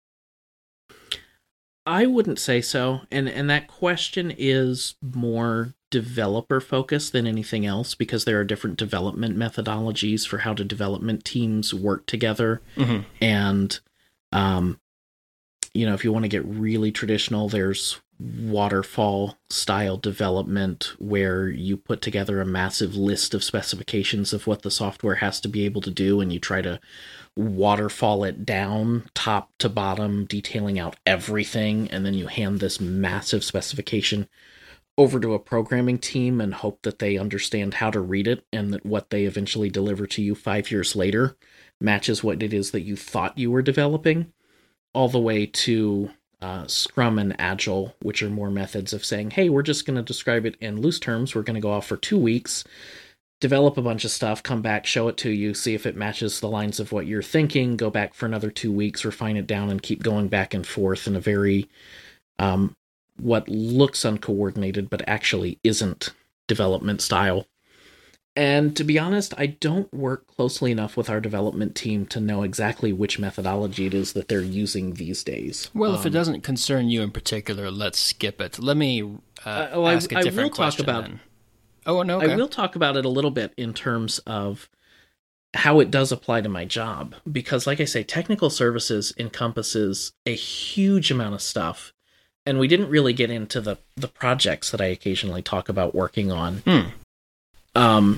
I wouldn't say so, and and that question is more developer focused than anything else, because there are different development methodologies for how the development teams work together, mm-hmm. and um, you know, if you want to get really traditional, there's waterfall style development where you put together a massive list of specifications of what the software has to be able to do, and you try to waterfall it down top to bottom, detailing out everything, and then you hand this massive specification over to a programming team and hope that they understand how to read it, and that what they eventually deliver to you five years later matches what it is that you thought you were developing, all the way to uh, Scrum and Agile, which are more methods of saying, hey, we're just going to describe it in loose terms. We're going to go off for two weeks, develop a bunch of stuff, come back, show it to you, see if it matches the lines of what you're thinking, go back for another two weeks, refine it down, and keep going back and forth in a very, um, what looks uncoordinated, but actually isn't development style. And to be honest, I don't work closely enough with our development team to know exactly which methodology it is that they're using these days. Well, um, if it doesn't concern you in particular, let's skip it. Let me uh, uh, oh, ask I, a different I will question talk about, then. Oh, no, okay. I will talk about it a little bit in terms of how it does apply to my job. Because, like I say, technical services encompasses a huge amount of stuff. And we didn't really get into the, the projects that I occasionally talk about working on. Hmm. Um,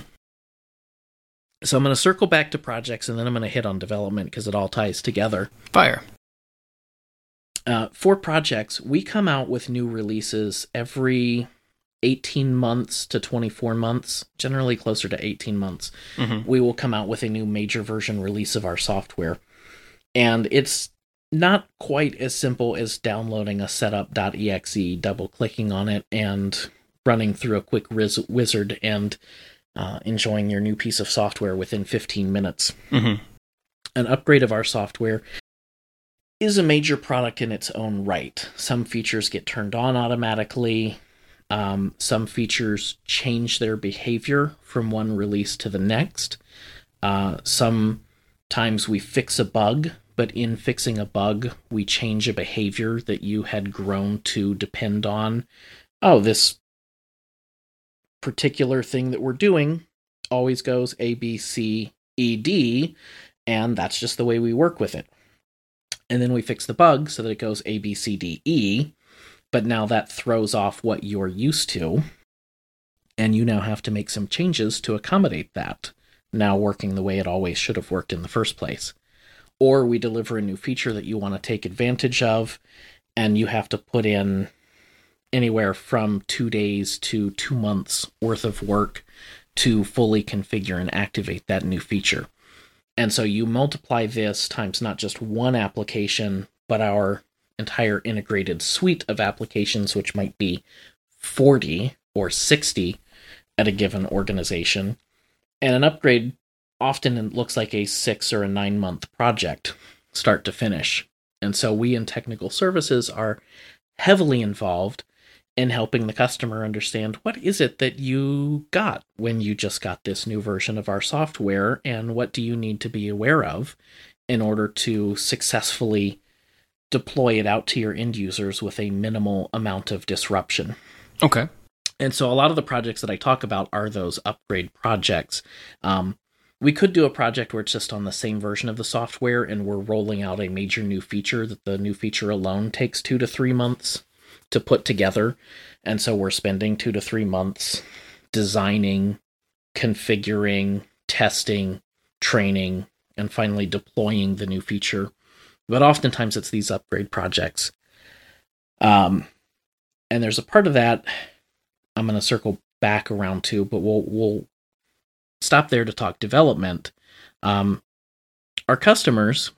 so I'm going to circle back to projects, and then I'm going to hit on development because it all ties together. Fire. Uh, for projects, we come out with new releases every eighteen months to twenty-four months, generally closer to eighteen months. Mm-hmm. We will come out with a new major version release of our software. And it's not quite as simple as downloading a setup.exe, double-clicking on it, and running through a quick riz- wizard and uh, enjoying your new piece of software within fifteen minutes. Mm-hmm. An upgrade of our software is a major product in its own right. Some features get turned on automatically. Um, some features change their behavior from one release to the next. Uh, sometimes we fix a bug, but in fixing a bug, we change a behavior that you had grown to depend on. Oh, this particular thing that we're doing always goes A, B, C, E, D, and that's just the way we work with it. And then we fix the bug so that it goes A, B, C, D, E, but now that throws off what you're used to, and you now have to make some changes to accommodate that, now working the way it always should have worked in the first place. Or we deliver a new feature that you want to take advantage of, and you have to put in anywhere from two days to two months worth of work to fully configure and activate that new feature. And so you multiply this times not just one application, but our entire integrated suite of applications, which might be forty or sixty at a given organization. And an upgrade often looks like a six or a nine month project, start to finish. And so we in technical services are heavily involved in helping the customer understand what is it that you got when you just got this new version of our software, and what do you need to be aware of in order to successfully deploy it out to your end users with a minimal amount of disruption. Okay. And so a lot of the projects that I talk about are those upgrade projects. Um, we could do a project where it's just on the same version of the software and we're rolling out a major new feature that the new feature alone takes two to three months to put together. And so we're spending two to three months designing, configuring, testing, training, and finally deploying the new feature. But oftentimes it's these upgrade projects. Um, and there's a part of that I'm going to circle back around to, but we'll we'll stop there to talk development. Um, our customers,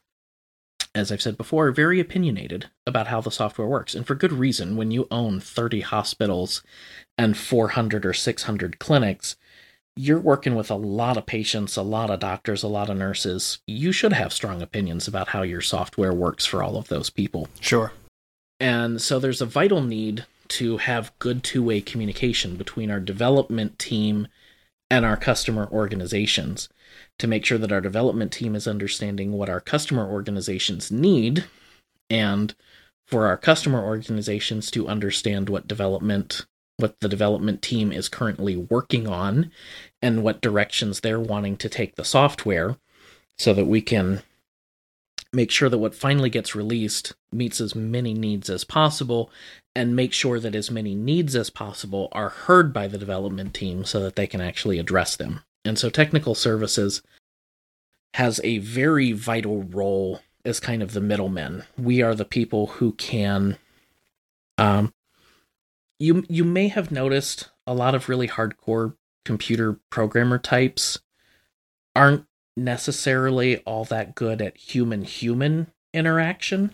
as I've said before, are very opinionated about how the software works. And for good reason. When you own thirty hospitals and four hundred or six hundred clinics, you're working with a lot of patients, a lot of doctors, a lot of nurses. You should have strong opinions about how your software works for all of those people. Sure. And so there's a vital need to have good two-way communication between our development team and our customer organizations to make sure that our development team is understanding what our customer organizations need, and for our customer organizations to understand what development what the development team is currently working on and what directions they're wanting to take the software, so that we can make sure that what finally gets released meets as many needs as possible, and make sure that as many needs as possible are heard by the development team so that they can actually address them. And so technical services has a very vital role as kind of the middlemen. We are the people who can... Um, you you may have noticed a lot of really hardcore computer programmer types aren't necessarily all that good at human-human interaction.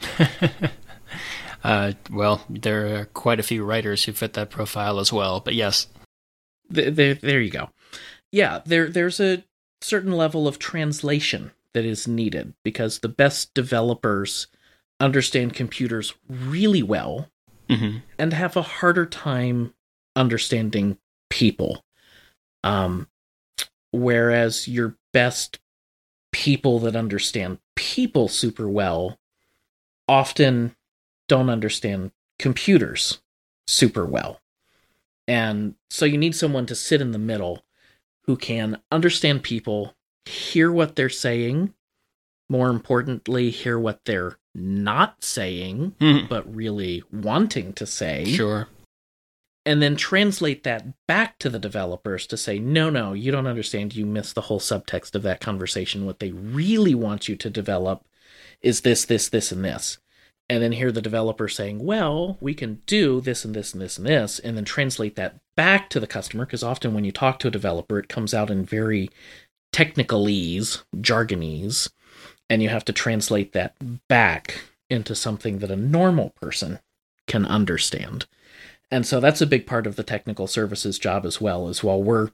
uh, well, there are quite a few writers who fit that profile as well, but yes. There, there, there you go. Yeah, there there's a certain level of translation that is needed, because the best developers understand computers really well, mm-hmm. and have a harder time understanding people. Um, whereas your best people that understand people super well often don't understand computers super well. And so you need someone to sit in the middle who can understand people, hear what they're saying, more importantly, hear what they're not saying, mm. but really wanting to say. Sure. And then translate that back to the developers to say, no, no, you don't understand. You missed the whole subtext of that conversation. What they really want you to develop is this, this, this, and this. And then hear the developer saying, well, we can do this and this and this and this, and then translate that back to the customer, because often when you talk to a developer, it comes out in very technicalese, jargonese, and you have to translate that back into something that a normal person can understand. And so that's a big part of the technical services job as well, is while we're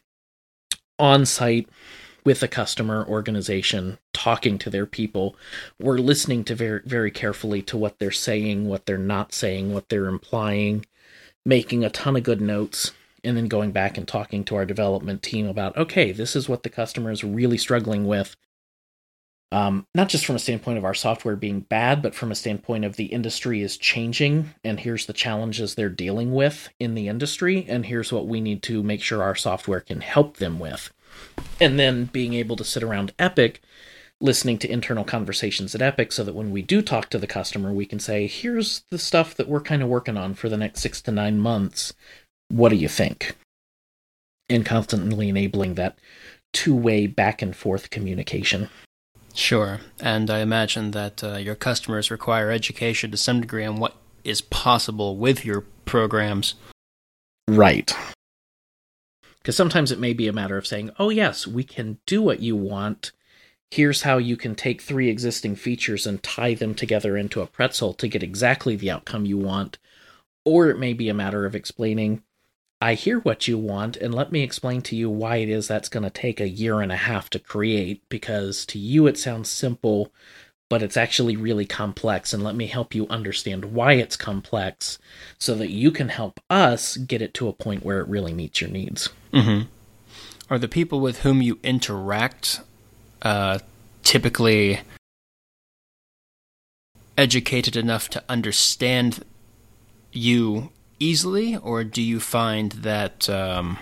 on site with a customer organization, talking to their people, we're listening to very, very carefully to what they're saying, what they're not saying, what they're implying, making a ton of good notes, and then going back and talking to our development team about, okay, this is what the customer is really struggling with. Um, not just from a standpoint of our software being bad, but from a standpoint of the industry is changing, and here's the challenges they're dealing with in the industry, and here's what we need to make sure our software can help them with. And then being able to sit around Epic, listening to internal conversations at Epic, so that when we do talk to the customer, we can say, here's the stuff that we're kind of working on for the next six to nine months. What do you think? And constantly enabling that two-way back and forth communication. Sure, and I imagine that uh, your customers require education to some degree on what is possible with your programs. Right. Because sometimes it may be a matter of saying, oh yes, we can do what you want. Here's how you can take three existing features and tie them together into a pretzel to get exactly the outcome you want. Or it may be a matter of explaining, I hear what you want, and let me explain to you why it is that's going to take a year and a half to create, because to you it sounds simple, but it's actually really complex, and let me help you understand why it's complex so that you can help us get it to a point where it really meets your needs. Mm-hmm. Are the people with whom you interact uh, typically educated enough to understand you easily, or do you find that um,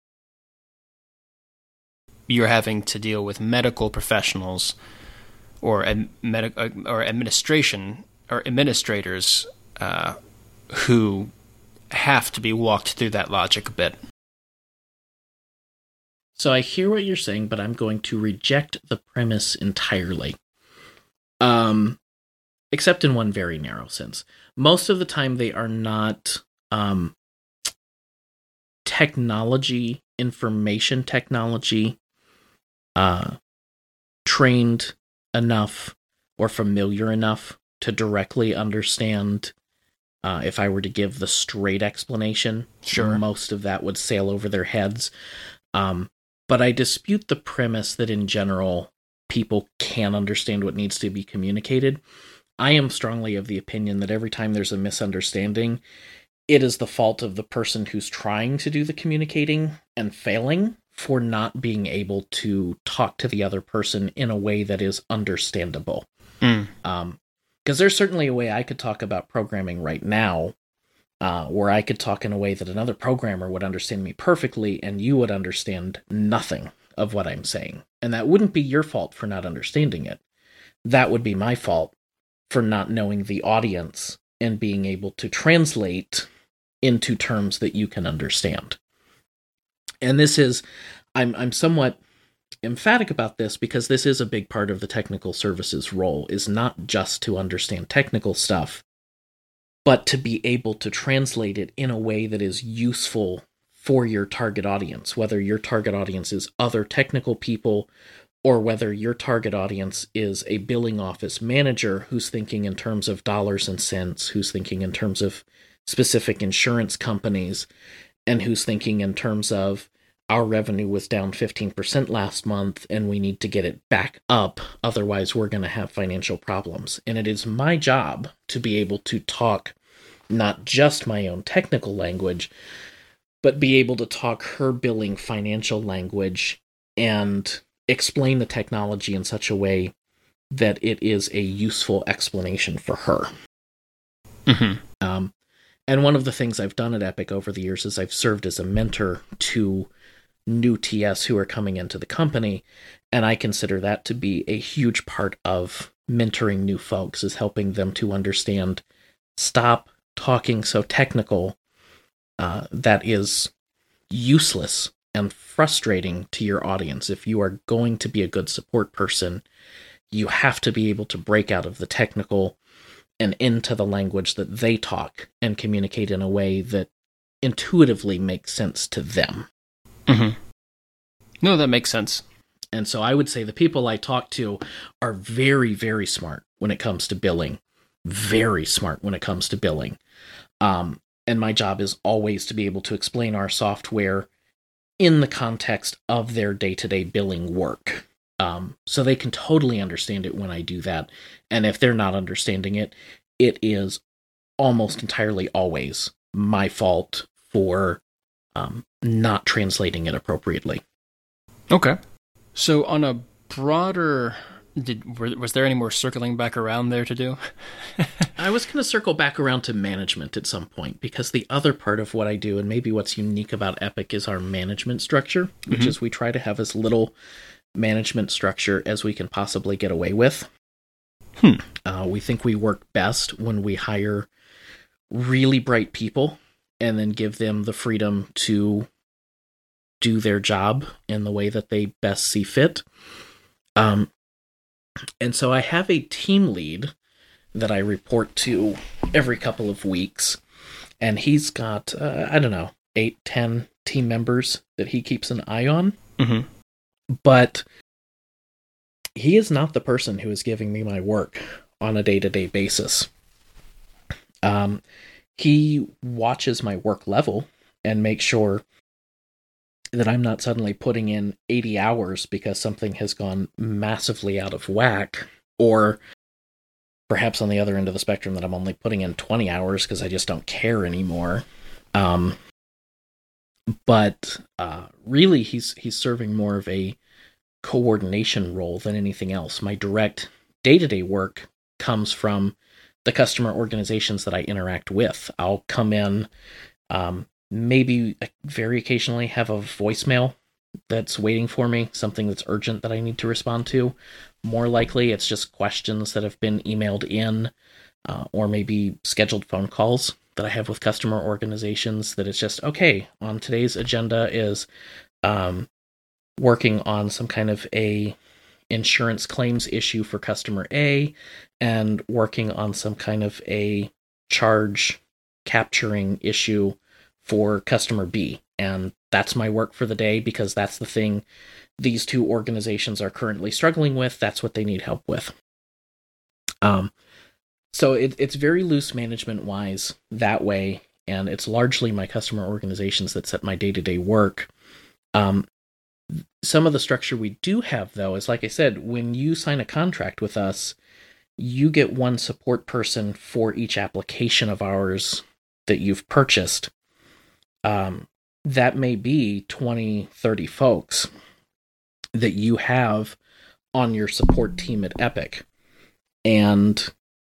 you're having to deal with medical professionals or ad- med- or administration or administrators uh, who have to be walked through that logic a bit? So I hear what you're saying, but I'm going to reject the premise entirely. Um, except in one very narrow sense. Most of the time they are not um, technology, information technology, uh, trained enough or familiar enough to directly understand. Uh, if I were to give the straight explanation, sure, most of that would sail over their heads. Um, but I dispute the premise that in general, people can understand what needs to be communicated. I am strongly of the opinion that every time there's a misunderstanding, it is the fault of the person who's trying to do the communicating and failing for not being able to talk to the other person in a way that is understandable. Mm. Um, because there's certainly a way I could talk about programming right now, uh, where I could talk in a way that another programmer would understand me perfectly, and you would understand nothing of what I'm saying. And that wouldn't be your fault for not understanding it. That would be my fault for not knowing the audience and being able to translate into terms that you can understand. And this is, I'm I'm somewhat emphatic about this because this is a big part of the technical services role, is not just to understand technical stuff, but to be able to translate it in a way that is useful for your target audience, whether your target audience is other technical people or whether your target audience is a billing office manager who's thinking in terms of dollars and cents, who's thinking in terms of specific insurance companies, and who's thinking in terms of our revenue was down fifteen percent last month and we need to get it back up, otherwise we're going to have financial problems. And it is my job to be able to talk not just my own technical language, but be able to talk her billing financial language and explain the technology in such a way that it is a useful explanation for her. Mm-hmm. Um, and one of the things I've done at Epic over the years is I've served as a mentor to new T S who are coming into the company, and I consider that to be a huge part of mentoring new folks, is helping them to understand, stop talking so technical. Uh, that is useless and frustrating to your audience. If you are going to be a good support person, you have to be able to break out of the technical and into the language that they talk and communicate in a way that intuitively makes sense to them. Mm-hmm. No, that makes sense. And so I would say the people I talk to are very, very smart when it comes to billing. Very smart when it comes to billing. Um, and my job is always to be able to explain our software in the context of their day-to-day billing work. Um, so they can totally understand it when I do that. And if they're not understanding it, it is almost entirely always my fault for um, not translating it appropriately. Okay. So on a broader... Did were, was there any more circling back around there to do? I was going to circle back around to management at some point, because the other part of what I do, and maybe what's unique about Epic, is our management structure, which mm-hmm. is we try to have as little management structure as we can possibly get away with. Hmm. Uh, we think we work best when we hire really bright people and then give them the freedom to do their job in the way that they best see fit. Um, And so I have a team lead that I report to every couple of weeks, and he's got, uh, I don't know, eight, ten team members that he keeps an eye on. Mm-hmm. But he is not the person who is giving me my work on a day-to-day basis. Um, he watches my work level and makes sure that I'm not suddenly putting in eighty hours because something has gone massively out of whack, or perhaps on the other end of the spectrum that I'm only putting in twenty hours because I just don't care anymore. Um, but uh, really, he's he's serving more of a coordination role than anything else. My direct day-to-day work comes from the customer organizations that I interact with. I'll come in, um, maybe very occasionally have a voicemail that's waiting for me, something that's urgent that I need to respond to. More likely, it's just questions that have been emailed in, uh, or maybe scheduled phone calls that I have with customer organizations that it's just, okay, on today's agenda is um, working on some kind of a insurance claims issue for customer A and working on some kind of a charge capturing issue for customer B. And that's my work for the day because that's the thing these two organizations are currently struggling with. That's what they need help with. Um, so it, it's very loose management-wise that way, and it's largely my customer organizations that set my day-to-day work. Um, some of the structure we do have, though, is, like I said, when you sign a contract with us, you get one support person for each application of ours that you've purchased. Um, that may be twenty, thirty folks that you have on your support team at Epic. And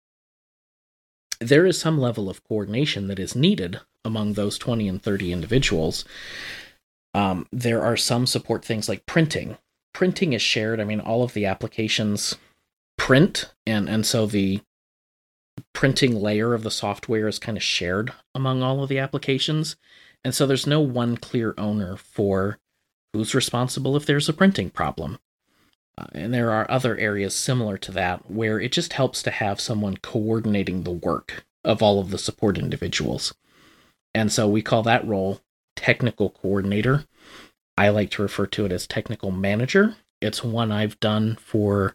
there is some level of coordination that is needed among those twenty and thirty individuals. Um, there are some support things like printing. Printing is shared. I mean, all of the applications print, and, and so the printing layer of the software is kind of shared among all of the applications. And so there's no one clear owner for who's responsible if there's a printing problem. Uh, and there are other areas similar to that where it just helps to have someone coordinating the work of all of the support individuals. And so we call that role technical coordinator. I like to refer to it as technical manager. It's one I've done for,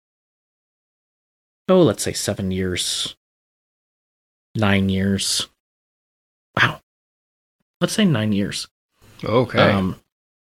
oh, let's say seven years, nine years. Wow. Let's say nine years. Okay. Um,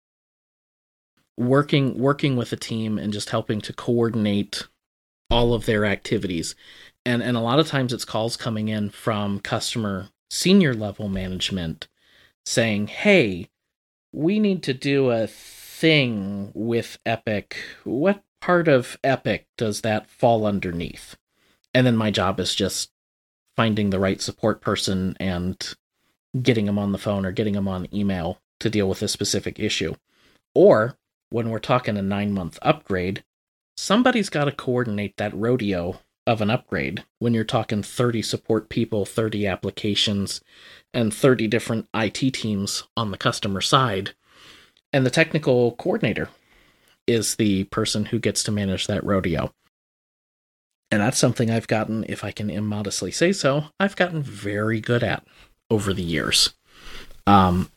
working working with a team and just helping to coordinate all of their activities. And and a lot of times it's calls coming in from customer senior level management saying, hey, we need to do a thing with Epic. What part of Epic does that fall underneath? And then my job is just finding the right support person and getting them on the phone or getting them on email to deal with a specific issue. Or when we're talking a nine-month upgrade, somebody's got to coordinate that rodeo of an upgrade when you're talking thirty support people, thirty applications, and thirty different I T teams on the customer side. And the technical coordinator is the person who gets to manage that rodeo. And that's something I've gotten, if I can immodestly say so, I've gotten very good at over the years. Um,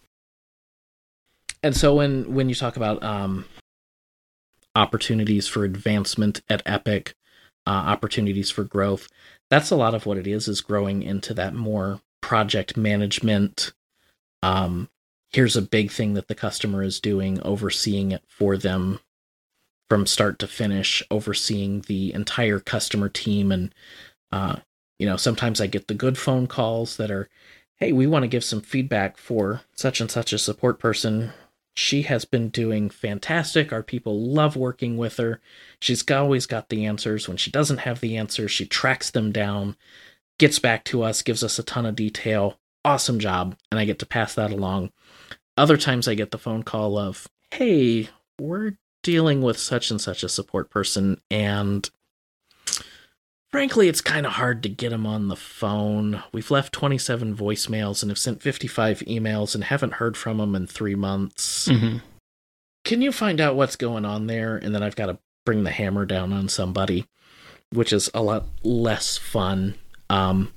and so when, when you talk about um, opportunities for advancement at Epic, uh, opportunities for growth, that's a lot of what it is, is growing into that more project management. Um, here's a big thing that the customer is doing, overseeing it for them from start to finish, overseeing the entire customer team. And, uh, you know, sometimes I get the good phone calls that are, hey, we want to give some feedback for such and such a support person. She has been doing fantastic. Our people love working with her. She's always got the answers. When she doesn't have the answers, she tracks them down, gets back to us, gives us a ton of detail. Awesome job. And I get to pass that along. Other times I get the phone call of, hey, we're dealing with such and such a support person, and frankly, it's kind of hard to get them on the phone. We've left twenty-seven voicemails and have sent fifty-five emails and haven't heard from them in three months. Mm-hmm. Can you find out what's going on there? And then I've got to bring the hammer down on somebody, which is a lot less fun. Um,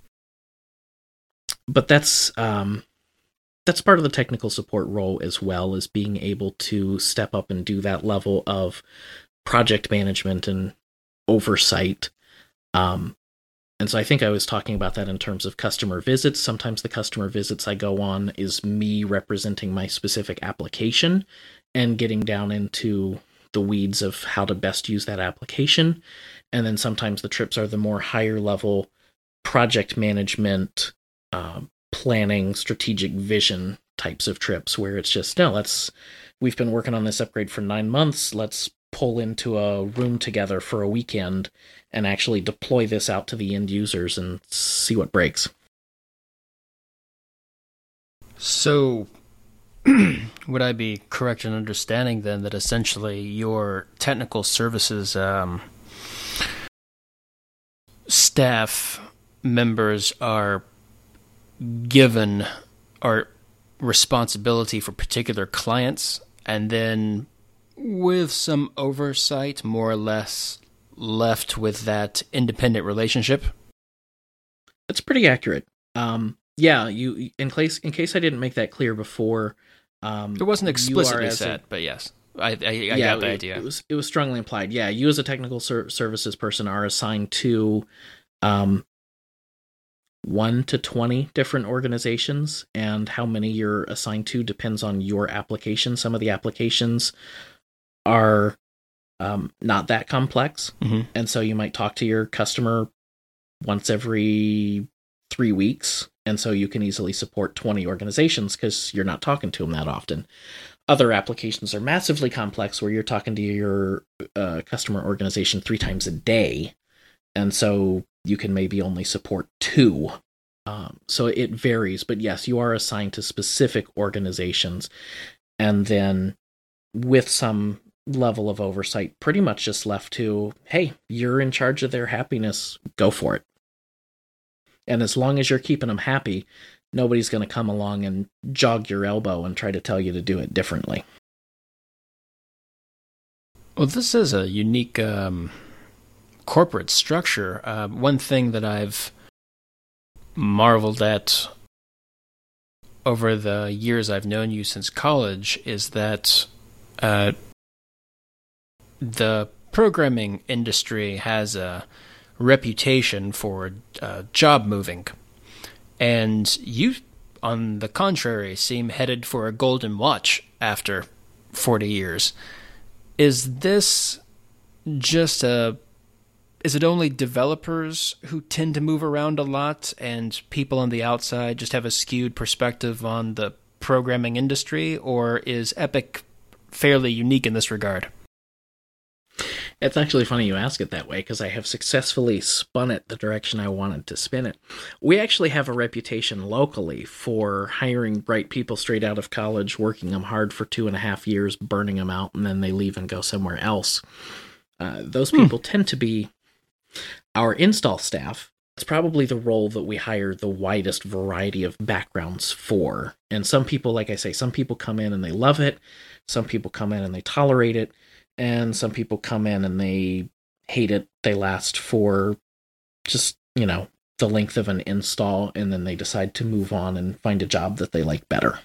but that's um, that's part of the technical support role as well, as being able to step up and do that level of project management and oversight. Um, and so I think I was talking about that in terms of customer visits. Sometimes the customer visits I go on is me representing my specific application and getting down into the weeds of how to best use that application. And then sometimes the trips are the more higher level project management, uh, planning, strategic vision types of trips where it's just, no, let's, we've been working on this upgrade for nine months. Let's pull into a room together for a weekend and actually deploy this out to the end users and see what breaks. So would I be correct in understanding then that essentially your technical services um, staff members are given our responsibility for particular clients, and then with some oversight, more or less left with that independent relationship? That's pretty accurate. Um, yeah, you in case in case I didn't make that clear before. Um, it wasn't explicitly said, a, but yes, I, I, I yeah, got the it, idea. It was it was strongly implied. Yeah, you as a technical ser- services person are assigned to um, one to twenty different organizations, and how many you're assigned to depends on your application. Some of the applications are um, not that complex, mm-hmm. and so you might talk to your customer once every three weeks, and so you can easily support twenty organizations because you're not talking to them that often. Other applications are massively complex where you're talking to your uh, customer organization three times a day, and so you can maybe only support two. Um, so it varies, but yes, you are assigned to specific organizations, and then with some level of oversight, pretty much just left to, hey, you're in charge of their happiness, go for it. And as long as you're keeping them happy, nobody's going to come along and jog your elbow and try to tell you to do it differently. Well, this is a unique um, corporate structure. Uh, one thing that I've marveled at over the years I've known you since college is that uh, the programming industry has a reputation for uh, job moving, and you, on the contrary, seem headed for a golden watch after forty years. Is this just a is it only developers who tend to move around a lot, and people on the outside just have a skewed perspective on the programming industry, or is Epic fairly unique in this regard? It's actually funny you ask it that way, because I have successfully spun it the direction I wanted to spin it. We actually have a reputation locally for hiring bright people straight out of college, working them hard for two and a half years, burning them out, and then they leave and go somewhere else. Uh, those people hmm. tend to be our install staff. It's probably the role that we hire the widest variety of backgrounds for. And some people, like I say, some people come in and they love it. Some people come in and they tolerate it. And some people come in and they hate it. They last for just, you know, the length of an install, and then they decide to move on and find a job that they like better.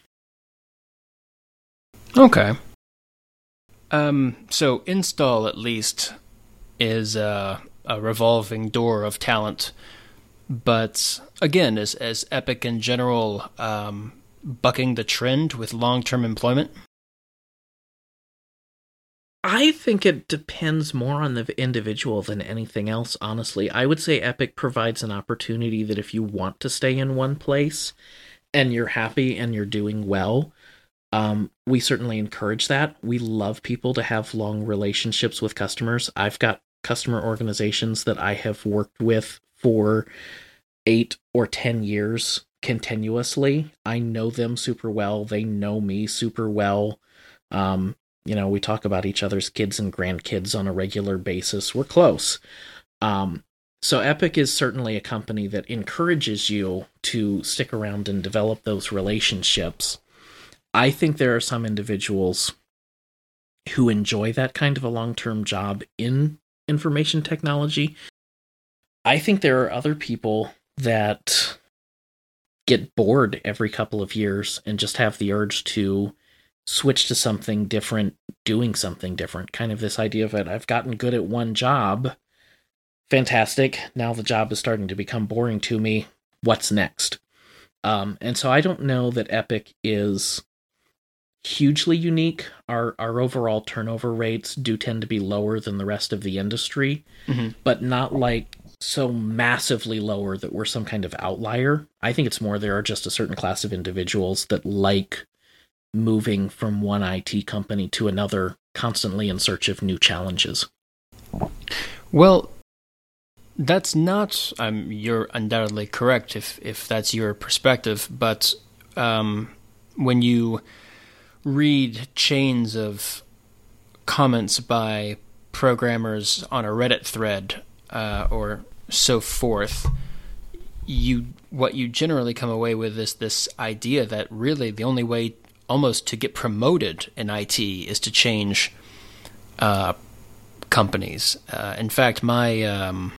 Okay. Um, so install, at least, is uh, a revolving door of talent. But again, is, is Epic in general um, bucking the trend with long-term employment? I think it depends more on the individual than anything else, honestly. I would say Epic provides an opportunity that if you want to stay in one place and you're happy and you're doing well, um, we certainly encourage that. We love people to have long relationships with customers. I've got customer organizations that I have worked with for eight or ten years continuously. I know them super well. They know me super well. Um, You know, we talk about each other's kids and grandkids on a regular basis. We're close. Um, so Epic is certainly a company that encourages you to stick around and develop those relationships. I think there are some individuals who enjoy that kind of a long-term job in information technology. I think there are other people that get bored every couple of years and just have the urge to switch to something different, doing something different. Kind of this idea of it, I've gotten good at one job. Fantastic. Now the job is starting to become boring to me. What's next? Um, and so I don't know that Epic is hugely unique. Our our overall turnover rates do tend to be lower than the rest of the industry, mm-hmm. but not like so massively lower that we're some kind of outlier. I think it's more there are just a certain class of individuals that like moving from one I T company to another, constantly in search of new challenges. Well, that's not, um, you're undoubtedly correct if, if that's your perspective, but um, when you read chains of comments by programmers on a Reddit thread uh, or so forth, you what you generally come away with is this idea that really the only way almost to get promoted in I T is to change uh, companies. Uh, in fact, my um,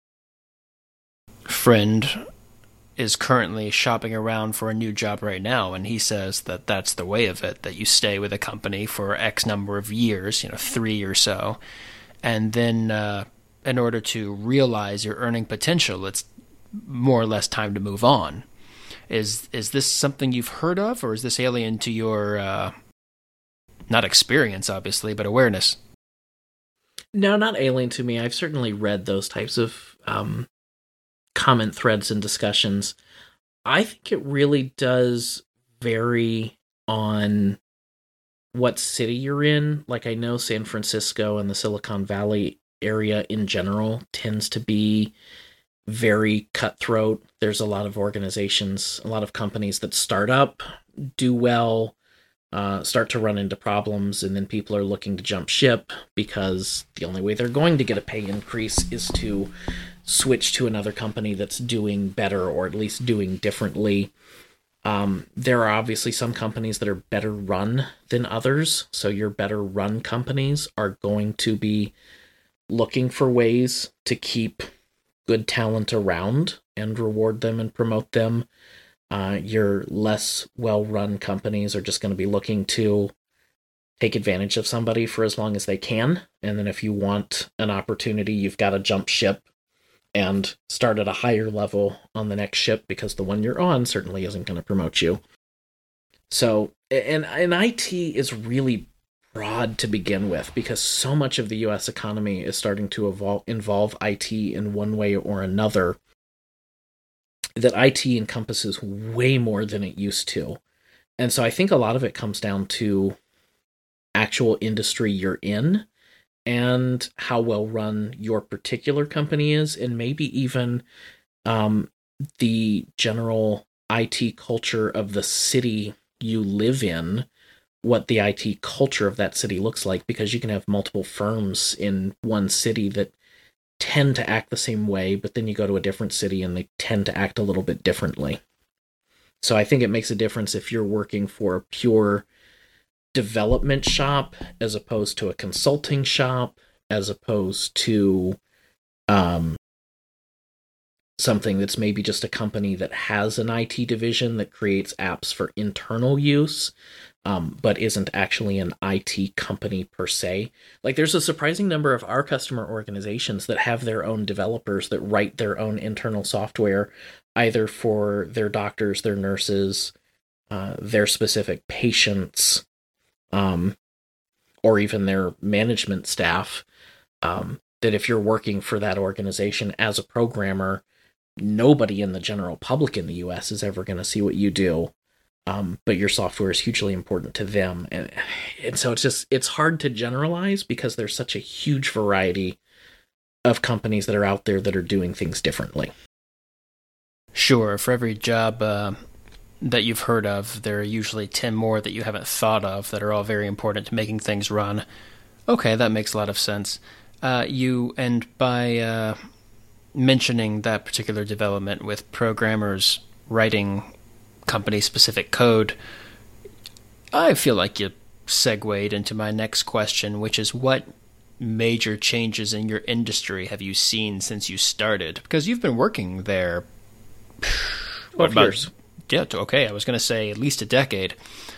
friend is currently shopping around for a new job right now, and he says that that's the way of it, that you stay with a company for X number of years, you know, three or so, and then uh, in order to realize your earning potential, it's more or less time to move on. Is is this something you've heard of, or is this alien to your, uh, not experience, obviously, but awareness? No, not alien to me. I've certainly read those types of um, comment threads and discussions. I think it really does vary on what city you're in. Like, I know San Francisco and the Silicon Valley area in general tends to be very cutthroat. There's a lot of organizations, a lot of companies that start up, do well, uh, start to run into problems, and then people are looking to jump ship because the only way they're going to get a pay increase is to switch to another company that's doing better, or at least doing differently. Um, there are obviously some companies that are better run than others, so your better run companies are going to be looking for ways to keep good talent around and reward them and promote them. Uh, your less well-run companies are just going to be looking to take advantage of somebody for as long as they can. And then if you want an opportunity, you've got to jump ship and start at a higher level on the next ship, because the one you're on certainly isn't going to promote you. So, and, and I T is really broad to begin with, because so much of the U S economy is starting to evolve, involve I T in one way or another, that I T encompasses way more than it used to. And so I think a lot of it comes down to actual industry you're in and how well run your particular company is, and maybe even um, the general I T culture of the city you live in, what the I T culture of that city looks like, because you can have multiple firms in one city that tend to act the same way, but then you go to a different city and they tend to act a little bit differently. So I think it makes a difference if you're working for a pure development shop as opposed to a consulting shop, as opposed to um, something that's maybe just a company that has an I T division that creates apps for internal use, um, but isn't actually an I T company per se. Like, there's a surprising number of our customer organizations that have their own developers that write their own internal software, either for their doctors, their nurses, uh, their specific patients, um, or even their management staff, um, that if you're working for that organization as a programmer, nobody in the general public in the U S is ever going to see what you do. Um, but your software is hugely important to them. And, and so it's just, it's hard to generalize because there's such a huge variety of companies that are out there that are doing things differently. Sure. For every job uh, that you've heard of, there are usually ten more that you haven't thought of that are all very important to making things run. Okay, that makes a lot of sense. Uh, you, and by uh, mentioning that particular development with programmers writing company-specific code, I feel like you segued into my next question, which is what major changes in your industry have you seen since you started? Because you've been working there twelve years. Yeah, okay, I was going to say at least a decade.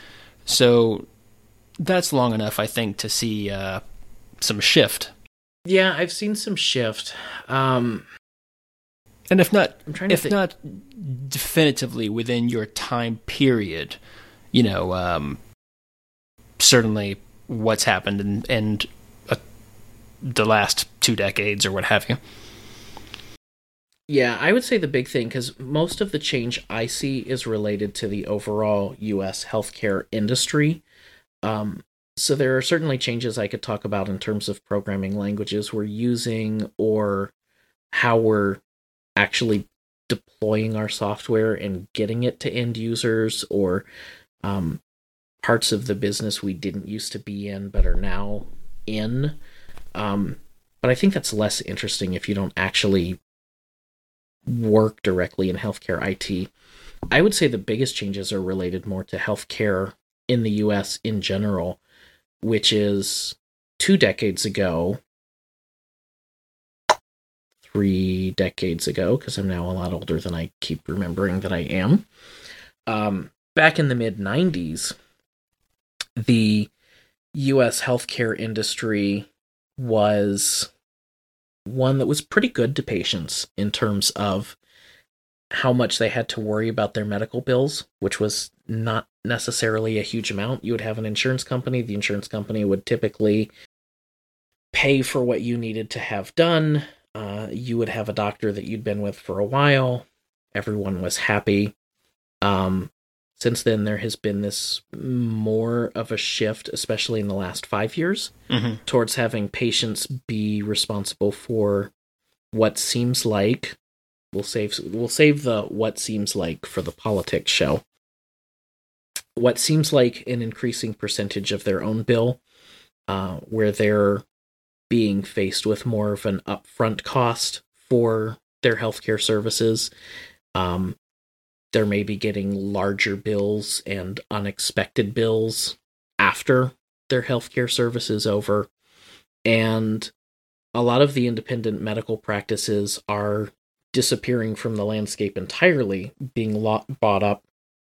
So that's long enough, I think, to see uh, some shift. Yeah, I've seen some shift. Um, and if not, I'm trying to if think. not definitively within your time period, you know, um, certainly what's happened in, in uh, the last two decades or what have you. Yeah, I would say the big thing, because most of the change I see is related to the overall U S healthcare industry. Um, so there are certainly changes I could talk about in terms of programming languages we're using, or how we're actually deploying our software and getting it to end users, or um, parts of the business we didn't used to be in but are now in. Um, but I think that's less interesting if you don't actually work directly in healthcare I T. I would say the biggest changes are related more to healthcare in the U S in general, which is two decades ago, three decades ago, because I'm now a lot older than I keep remembering that I am. Um, back in the mid nineties, the U S healthcare industry was one that was pretty good to patients in terms of how much they had to worry about their medical bills, which was not necessarily a huge amount. You would have an insurance company. The insurance company would typically pay for what you needed to have done. Uh, you would have a doctor that you'd been with for a while. Everyone was happy. Um, since then, there has been this more of a shift, especially in the last five years, mm-hmm. towards having patients be responsible for what seems like, we'll save, we'll save the what seems like for the politics show, what seems like an increasing percentage of their own bill, uh, where they're being faced with more of an upfront cost for their healthcare services. Um, They're maybe getting larger bills and unexpected bills after their healthcare service is over. And a lot of the independent medical practices are disappearing from the landscape entirely, being bought up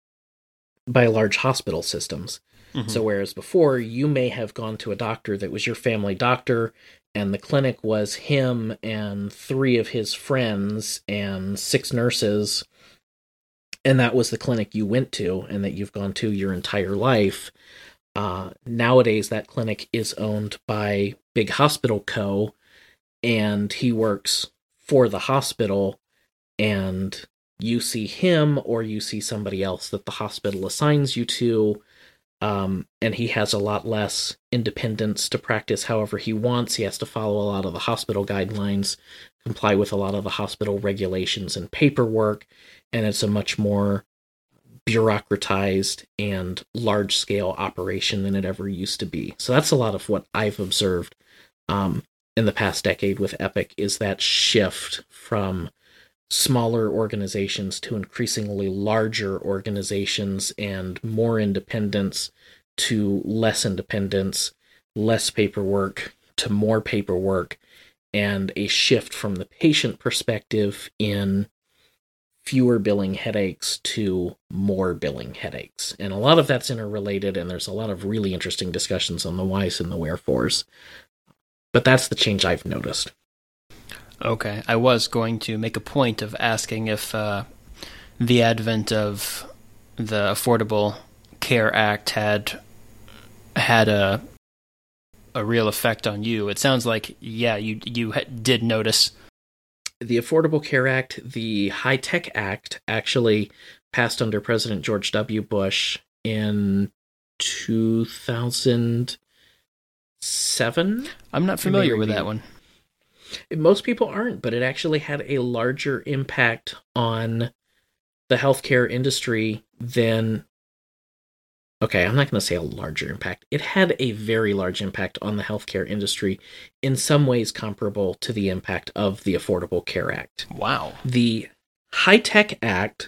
by large hospital systems. Mm-hmm. So whereas before you may have gone to a doctor that was your family doctor, and the clinic was him and three of his friends and six nurses, and that was the clinic you went to and that you've gone to your entire life. Uh, nowadays, that clinic is owned by Big Hospital Co., and he works for the hospital, and you see him or you see somebody else that the hospital assigns you to, um, and he has a lot less independence to practice however he wants. He has to follow a lot of the hospital guidelines, comply with a lot of the hospital regulations and paperwork, and it's a much more bureaucratized and large-scale operation than it ever used to be. So that's a lot of what I've observed um, in the past decade with Epic, is that shift from smaller organizations to increasingly larger organizations, and more independence to less independence, less paperwork to more paperwork, and a shift from the patient perspective in fewer billing headaches to more billing headaches. And a lot of that's interrelated, and there's a lot of really interesting discussions on the whys and the wherefores. But that's the change I've noticed. Okay, I was going to make a point of asking if uh, the advent of the Affordable Care Act had had a a real effect on you. It sounds like, yeah, you you did notice. The Affordable Care Act, the High-Tech Act, actually passed under President George W. Bush in two thousand seven. I'm not familiar with that one. Most people aren't, but it actually had a larger impact on the healthcare industry than... Okay, I'm not going to say a larger impact. It had a very large impact on the healthcare industry, in some ways comparable to the impact of the Affordable Care Act. Wow. The High-Tech Act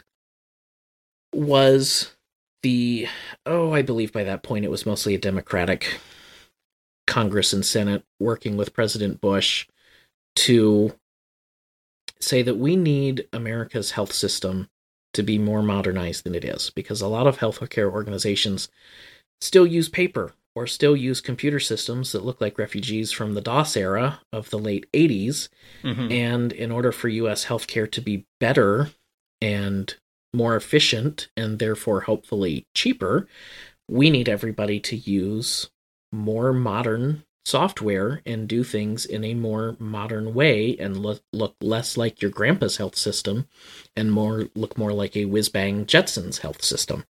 was the... Oh, I believe by that point it was mostly a Democratic Congress and Senate working with President Bush to say that we need America's health system to be more modernized than it is, because a lot of healthcare organizations still use paper or still use computer systems that look like refugees from the DOS era of the late eighties. Mm-hmm. And in order for U S healthcare to be better and more efficient, and therefore hopefully cheaper, we need everybody to use more modern software and do things in a more modern way and look, look less like your grandpa's health system and more look more like a whiz-bang Jetsons health system.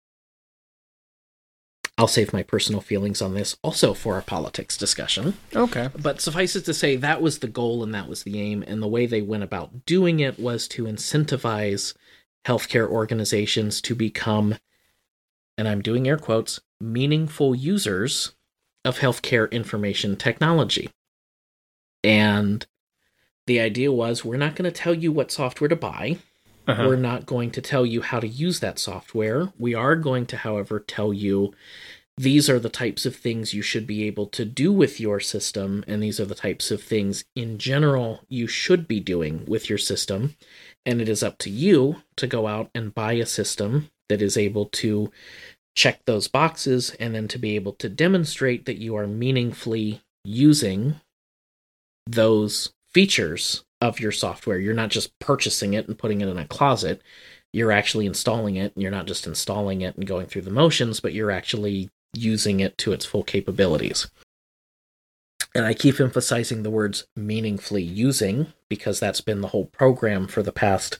I'll save my personal feelings on this also for our politics discussion. Okay. But suffice it to say, that was the goal and that was the aim. And the way they went about doing it was to incentivize healthcare organizations to become, and I'm doing air quotes, meaningful users of healthcare information technology. And the idea was, we're not going to tell you what software to buy. Uh-huh. We're not going to tell you how to use that software. We are going to, however, tell you these are the types of things you should be able to do with your system, and these are the types of things in general you should be doing with your system. And it is up to you to go out and buy a system that is able to check those boxes and then to be able to demonstrate that you are meaningfully using those features of your software. You're not just purchasing it and putting it in a closet. You're actually installing it, and you're not just installing it and going through the motions, but you're actually using it to its full capabilities. And I keep emphasizing the words meaningfully using, because that's been the whole program for the past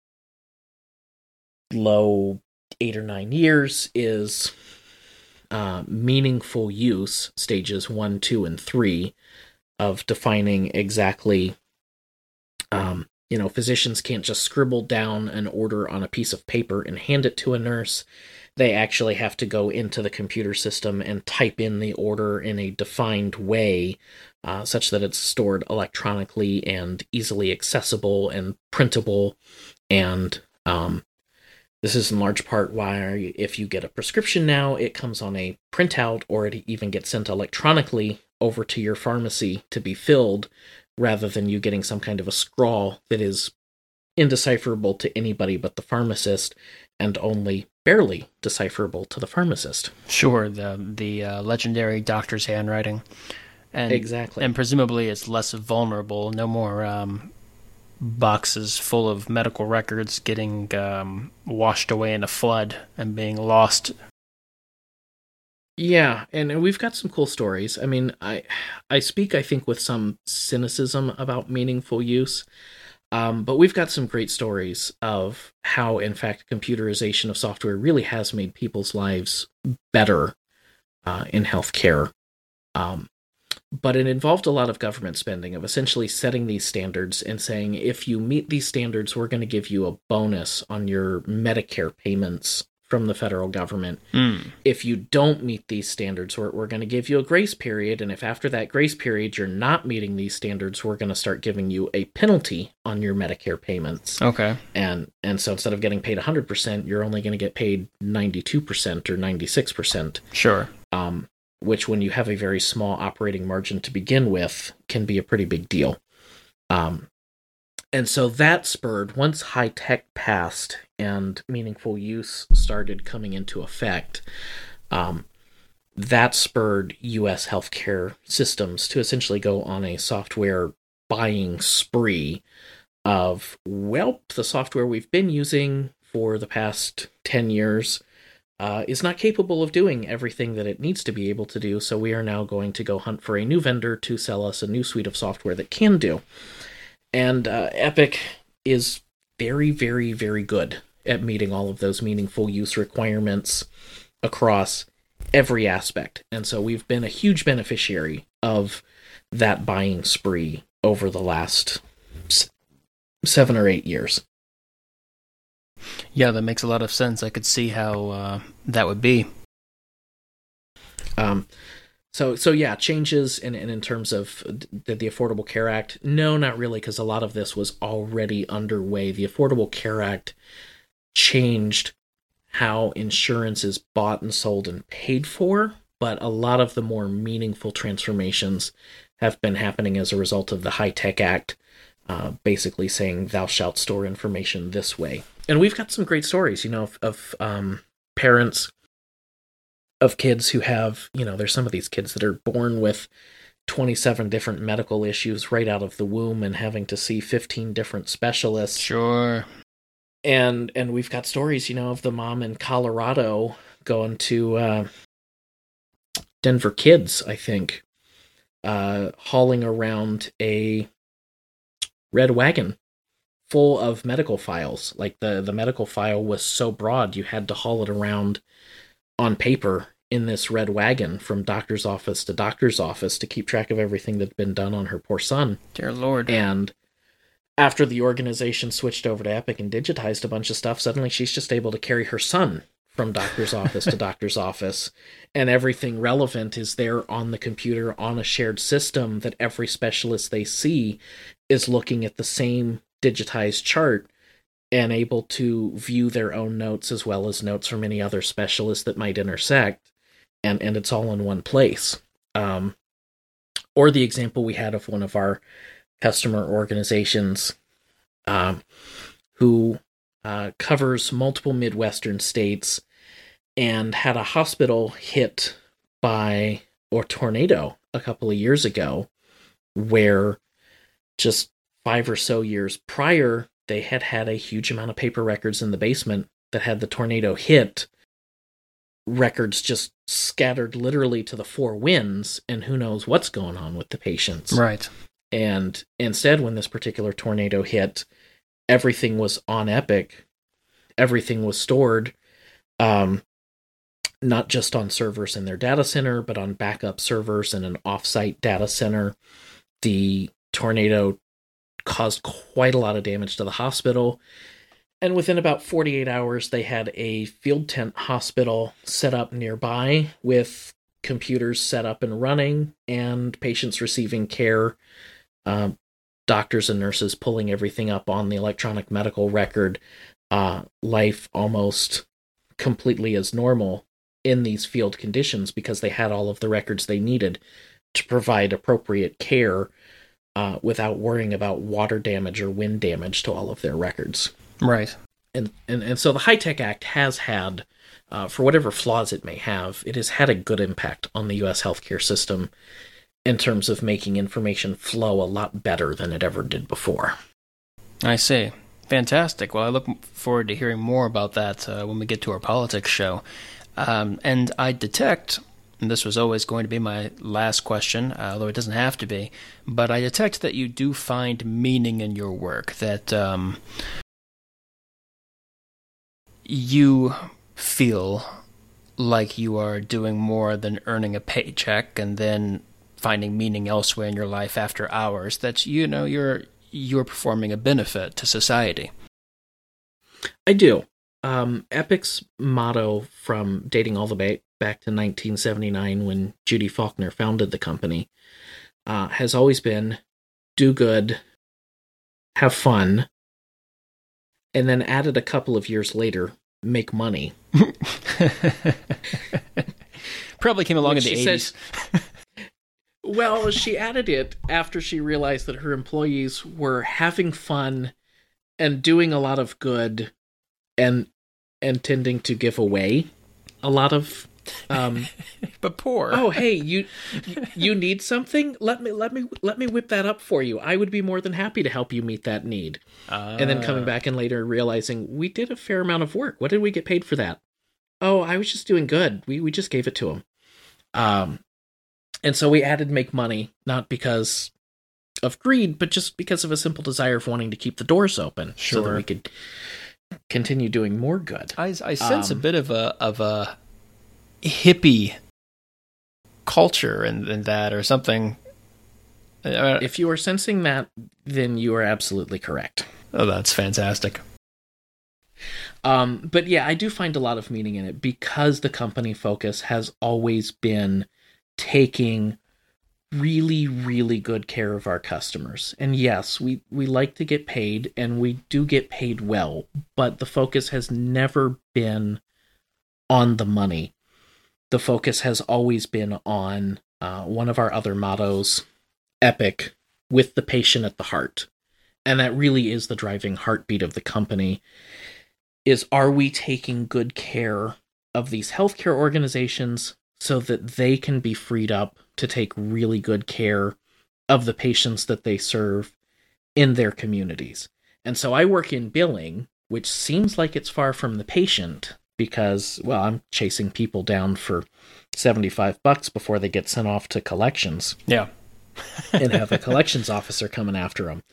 low eight or nine years is uh, meaningful use, stages one, two, and three of defining exactly Um, you know, physicians can't just scribble down an order on a piece of paper and hand it to a nurse. They actually have to go into the computer system and type in the order in a defined way, uh, such that it's stored electronically and easily accessible and printable. And um, this is in large part why if you get a prescription now, it comes on a printout, or it even gets sent electronically over to your pharmacy to be filled, rather than you getting some kind of a scrawl that is indecipherable to anybody but the pharmacist, and only barely decipherable to the pharmacist. Sure, the the uh, legendary doctor's handwriting. And, exactly. And presumably it's less vulnerable, no more um, boxes full of medical records getting um, washed away in a flood and being lost. Yeah, and we've got some cool stories. I mean, I I speak, I think, with some cynicism about meaningful use, um, but we've got some great stories of how, in fact, computerization of software really has made people's lives better uh, in healthcare. Um, but it involved a lot of government spending, of essentially setting these standards and saying, if you meet these standards, we're going to give you a bonus on your Medicare payments from the federal government. Mm. If you don't meet these standards, we're, we're going to give you a grace period, and if after that grace period you're not meeting these standards, we're going to start giving you a penalty on your Medicare payments. Okay. And and so instead of getting paid one hundred percent, you're only going to get paid ninety-two percent or ninety-six percent. Sure. Um, which, when you have a very small operating margin to begin with, can be a pretty big deal. Um, and so that spurred, once high tech passed and meaningful use started coming into effect, um, that spurred U S healthcare systems to essentially go on a software buying spree of, well, the software we've been using for the past ten years uh, is not capable of doing everything that it needs to be able to do, so we are now going to go hunt for a new vendor to sell us a new suite of software that can do. And uh, Epic is very, very, very good at meeting all of those meaningful use requirements across every aspect. And so we've been a huge beneficiary of that buying spree over the last s- seven or eight years. Yeah, that makes a lot of sense. I could see how uh, that would be. Um, so, so yeah, changes in, in, in terms of the, the Affordable Care Act. No, not really, because a lot of this was already underway. The Affordable Care Act changed how insurance is bought and sold and paid for, but a lot of the more meaningful transformations have been happening as a result of the High-Tech Act, uh, basically saying thou shalt store information this way. And we've got some great stories, you know, of, of um, parents of kids who have, you know, there's some of these kids that are born with twenty-seven different medical issues right out of the womb and having to see fifteen different specialists. Sure. And and we've got stories, you know, of the mom in Colorado going to uh, Denver Kids, I think, uh, hauling around a red wagon full of medical files. Like the, the medical file was so broad, you had to haul it around on paper in this red wagon from doctor's office to doctor's office to keep track of everything that'd been done on her poor son. Dear Lord. And after the organization switched over to Epic and digitized a bunch of stuff, suddenly she's just able to carry her son from doctor's office to doctor's office, and everything relevant is there on the computer on a shared system that every specialist they see is looking at the same digitized chart and able to view their own notes as well as notes from any other specialists that might intersect, and, and it's all in one place. Um, or the example we had of one of our customer organizations um, who uh, covers multiple Midwestern states and had a hospital hit by a tornado a couple of years ago, where just five or so years prior, they had had a huge amount of paper records in the basement that had the tornado hit. Records just scattered literally to the four winds, and who knows what's going on with the patients. Right. And instead, when this particular tornado hit, everything was on Epic. Everything was stored, um, not just on servers in their data center, but on backup servers in an offsite data center. The tornado caused quite a lot of damage to the hospital, and within about forty-eight hours, they had a field tent hospital set up nearby with computers set up and running, and patients receiving care, uh, doctors and nurses pulling everything up on the electronic medical record, uh, life almost completely as normal in these field conditions because they had all of the records they needed to provide appropriate care uh, without worrying about water damage or wind damage to all of their records. Right. And, and, and so the HITECH Act has had, uh, for whatever flaws it may have, it has had a good impact on the U S healthcare system in terms of making information flow a lot better than it ever did before. I see. Fantastic. Well, I look forward to hearing more about that uh, when we get to our politics show. Um, and I detect, and this was always going to be my last question, uh, although it doesn't have to be, but I detect that you do find meaning in your work, that um, you feel like you are doing more than earning a paycheck and then finding meaning elsewhere in your life after hours, that, you know, you're you're performing a benefit to society. I do. Um, Epic's motto, from dating all the way back to nineteen seventy-nine when Judy Faulkner founded the company, uh, has always been do good, have fun, and then added a couple of years later, make money. Probably came along in the eighties. Says, well, she added it after she realized that her employees were having fun and doing a lot of good and and tending to give away a lot of um but poor. Oh, hey, you you need something? Let me let me let me whip that up for you. I would be more than happy to help you meet that need. Uh, and then coming back and later realizing we did a fair amount of work. What did we get paid for that? Oh, I was just doing good. We we just gave it to him. Um and so we added make money, not because of greed, but just because of a simple desire of wanting to keep the doors open, sure, so that we could continue doing more good. I, I sense um, a bit of a of a hippie culture in, in that, or something. Uh, if you are sensing that, then you are absolutely correct. Oh, that's fantastic. Um, but yeah, I do find a lot of meaning in it because the company focus has always been taking really, really good care of our customers. And yes, we, we like to get paid, and we do get paid well, but the focus has never been on the money. The focus has always been on uh, one of our other mottos, Epic, with the patient at the heart. And that really is the driving heartbeat of the company, is are we taking good care of these healthcare organizations so that they can be freed up to take really good care of the patients that they serve in their communities. And so I work in billing, which seems like it's far from the patient, because, well, I'm chasing people down for seventy-five bucks before they get sent off to collections. Yeah. And have a collections officer coming after them.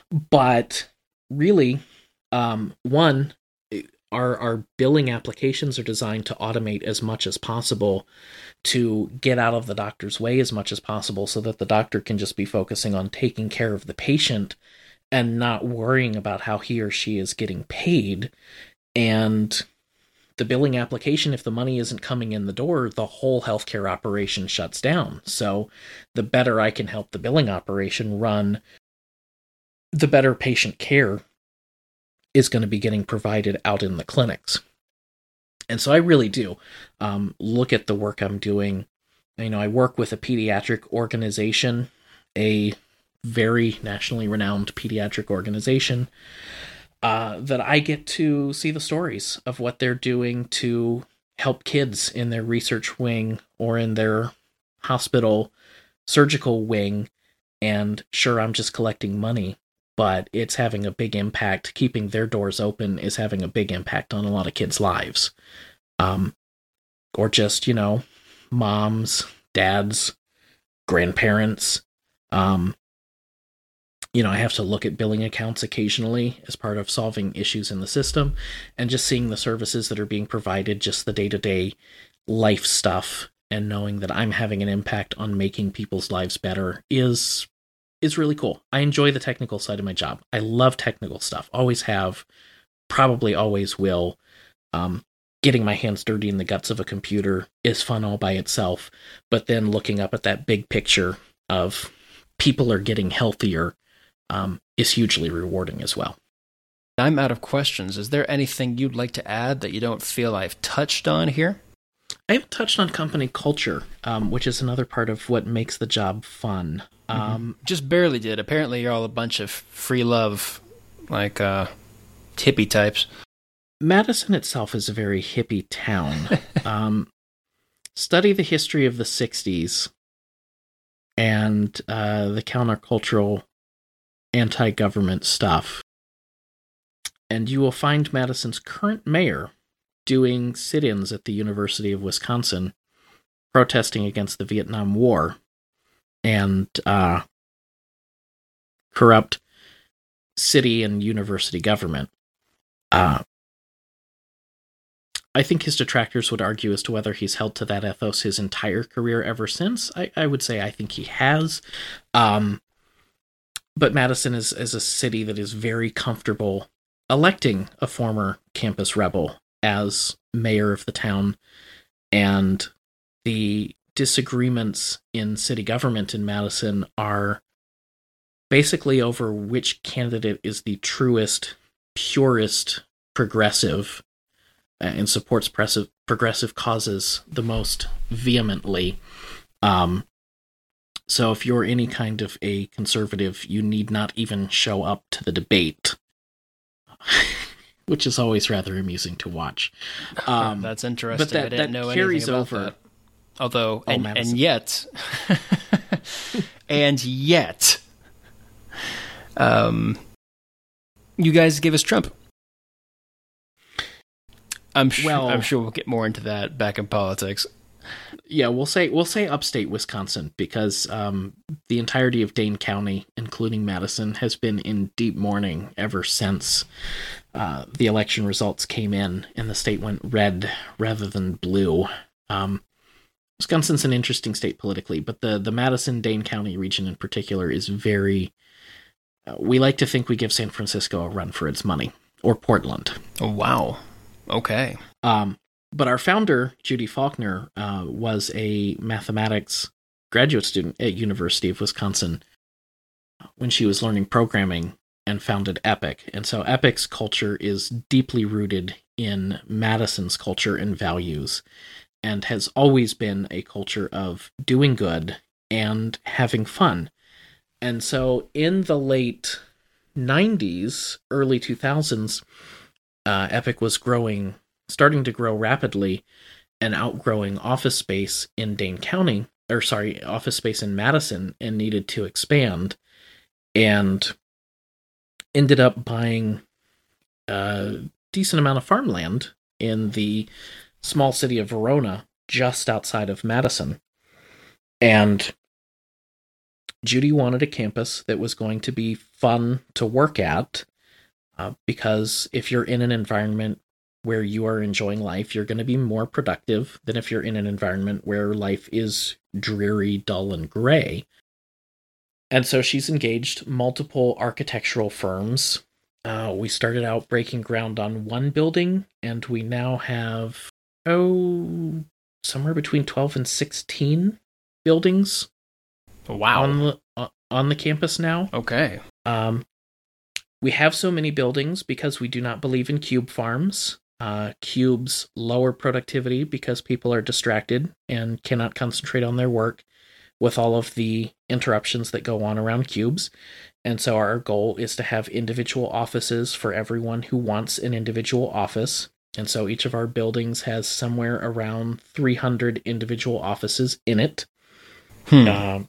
But really, um, one, our, our billing applications are designed to automate as much as possible, to get out of the doctor's way as much as possible, so that the doctor can just be focusing on taking care of the patient and not worrying about how he or she is getting paid. And the billing application, if the money isn't coming in the door, the whole healthcare operation shuts down. So the better I can help the billing operation run, the better patient care is going to be getting provided out in the clinics. And so I really do um, look at the work I'm doing. You know, I work with a pediatric organization, a very nationally renowned pediatric organization, Uh, that I get to see the stories of what they're doing to help kids in their research wing or in their hospital surgical wing. And sure, I'm just collecting money, but it's having a big impact. Keeping their doors open is having a big impact on a lot of kids' lives. Um, or just, you know, moms, dads, grandparents. Um, You know, I have to look at billing accounts occasionally as part of solving issues in the system, and just seeing the services that are being provided, just the day-to-day life stuff, and knowing that I'm having an impact on making people's lives better is is really cool. I enjoy the technical side of my job. I love technical stuff. Always have, probably always will. Um, getting my hands dirty in the guts of a computer is fun all by itself, but then looking up at that big picture of people are getting healthier Um, is hugely rewarding as well. I'm out of questions. Is there anything you'd like to add that you don't feel I've touched on here? I haven't touched on company culture, um, which is another part of what makes the job fun. Um, mm-hmm. Just barely did. Apparently you're all a bunch of free love, like, uh, hippie types. Madison itself is a very hippie town. um, study the history of the sixties and uh, the countercultural anti-government stuff, and you will find Madison's current mayor doing sit-ins at the University of Wisconsin, protesting against the Vietnam War and uh, corrupt city and university government. Uh, I think his detractors would argue as to whether he's held to that ethos his entire career ever since. I, I would say I think he has. Um, But Madison is, is a city that is very comfortable electing a former campus rebel as mayor of the town. And the disagreements in city government in Madison are basically over which candidate is the truest, purest progressive and supports progressive causes the most vehemently. Um, So if you're any kind of a conservative, you need not even show up to the debate, which is always rather amusing to watch. Um, That's interesting. But that, I didn't that know carries anything about over. that. Although, Oh, and, Madison. and yet, and yet, um, you guys give us Trump. I'm sure. Well, I'm sure we'll get more into that back in politics. Yeah, we'll say we'll say upstate Wisconsin, because um, the entirety of Dane County, including Madison, has been in deep mourning ever since uh, the election results came in and the state went red rather than blue. Um, Wisconsin's an interesting state politically, but the the Madison-Dane County region in particular is very. Uh, we like to think we give San Francisco a run for its money, or Portland. Oh, wow. Okay. Um. But our founder, Judy Faulkner, uh, was a mathematics graduate student at University of Wisconsin when she was learning programming, and founded EPIC. And so EPIC's culture is deeply rooted in Madison's culture and values, and has always been a culture of doing good and having fun. And so in the late nineties, early two thousands, uh, EPIC was growing starting to grow rapidly and outgrowing office space in Dane County, or sorry, office space in Madison, and needed to expand, and ended up buying a decent amount of farmland in the small city of Verona, just outside of Madison. And Judy wanted a campus that was going to be fun to work at, uh, because if you're in an environment where you are enjoying life, you're going to be more productive than if you're in an environment where life is dreary, dull, and gray. And so she's engaged multiple architectural firms. Uh, we started out breaking ground on one building, and we now have, oh, somewhere between twelve and sixteen buildings. Wow. On the, uh, on the campus now. Okay. Um, we have so many buildings because we do not believe in cube farms. Uh, cubes lower productivity because people are distracted and cannot concentrate on their work with all of the interruptions that go on around cubes. And so our goal is to have individual offices for everyone who wants an individual office. And so each of our buildings has somewhere around three hundred individual offices in it. Hmm. Um,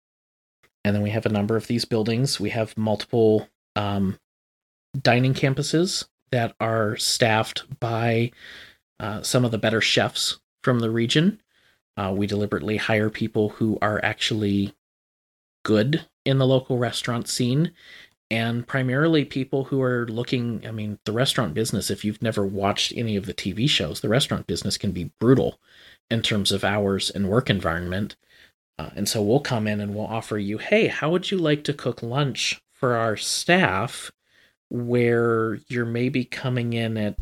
and then we have a number of these buildings. We have multiple um, dining campuses that are staffed by uh, some of the better chefs from the region. Uh, we deliberately hire people who are actually good in the local restaurant scene, and primarily people who are looking, I mean, the restaurant business, if you've never watched any of the T V shows, the restaurant business can be brutal in terms of hours and work environment. Uh, and so we'll come in and we'll offer you, hey, how would you like to cook lunch for our staff, where you're maybe coming in at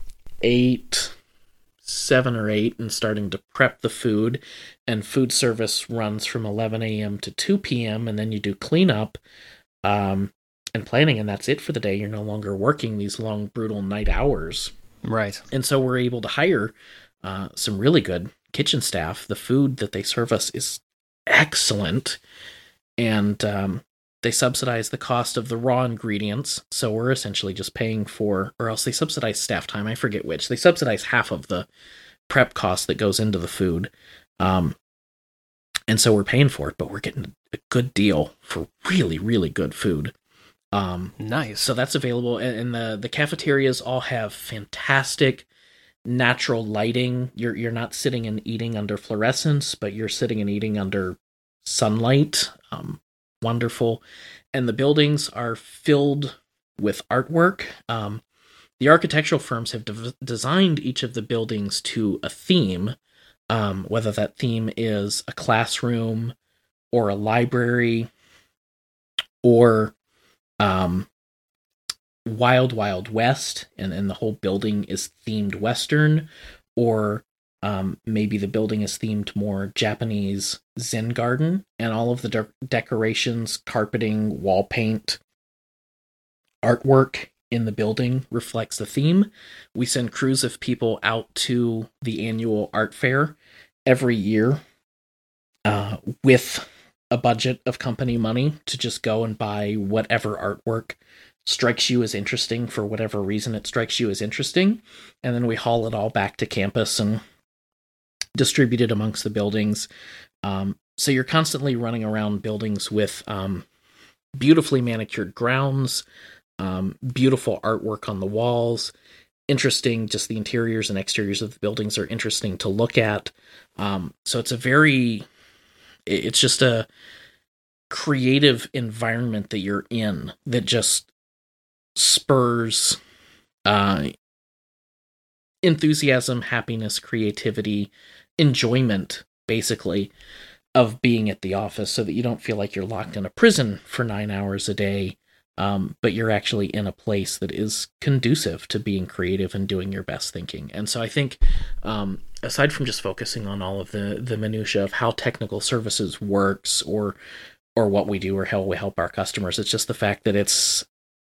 eight, seven or eight and starting to prep the food, and food service runs from eleven a.m. to two p.m. and then you do cleanup um, and planning, and that's it for the day. You're no longer working these long, brutal night hours. Right. And so we're able to hire uh, some really good kitchen staff. The food that they serve us is excellent, and um, they subsidize the cost of the raw ingredients, so we're essentially just paying for, or else they subsidize staff time, I forget which. They subsidize half of the prep cost that goes into the food, um, and so we're paying for it, but we're getting a good deal for really, really good food. Um, nice. So that's available, and, and the, the cafeterias all have fantastic natural lighting. You're you're not sitting and eating under fluorescence, but you're sitting and eating under sunlight. Um, wonderful. And the buildings are filled with artwork. Um, the architectural firms have de- designed each of the buildings to a theme, um, whether that theme is a classroom or a library or um, Wild Wild West, and, and the whole building is themed Western, or um, maybe the building is themed more Japanese Zen garden, and all of the de- decorations, carpeting, wall paint, artwork in the building reflects the theme. We send crews of people out to the annual art fair every year uh, with a budget of company money to just go and buy whatever artwork strikes you as interesting for whatever reason it strikes you as interesting. And then we haul it all back to campus and distribute it amongst the buildings. Um, so you're constantly running around buildings with um, beautifully manicured grounds, um, beautiful artwork on the walls, interesting, just the interiors and exteriors of the buildings are interesting to look at. Um, so it's a very, it's just a creative environment that you're in that just spurs uh, enthusiasm, happiness, creativity, enjoyment, basically, of being at the office, so that you don't feel like you're locked in a prison for nine hours a day, um, but you're actually in a place that is conducive to being creative and doing your best thinking. And so I think, um, aside from just focusing on all of the, the minutia of how technical services works, or or what we do, or how we help our customers, it's just the fact that it's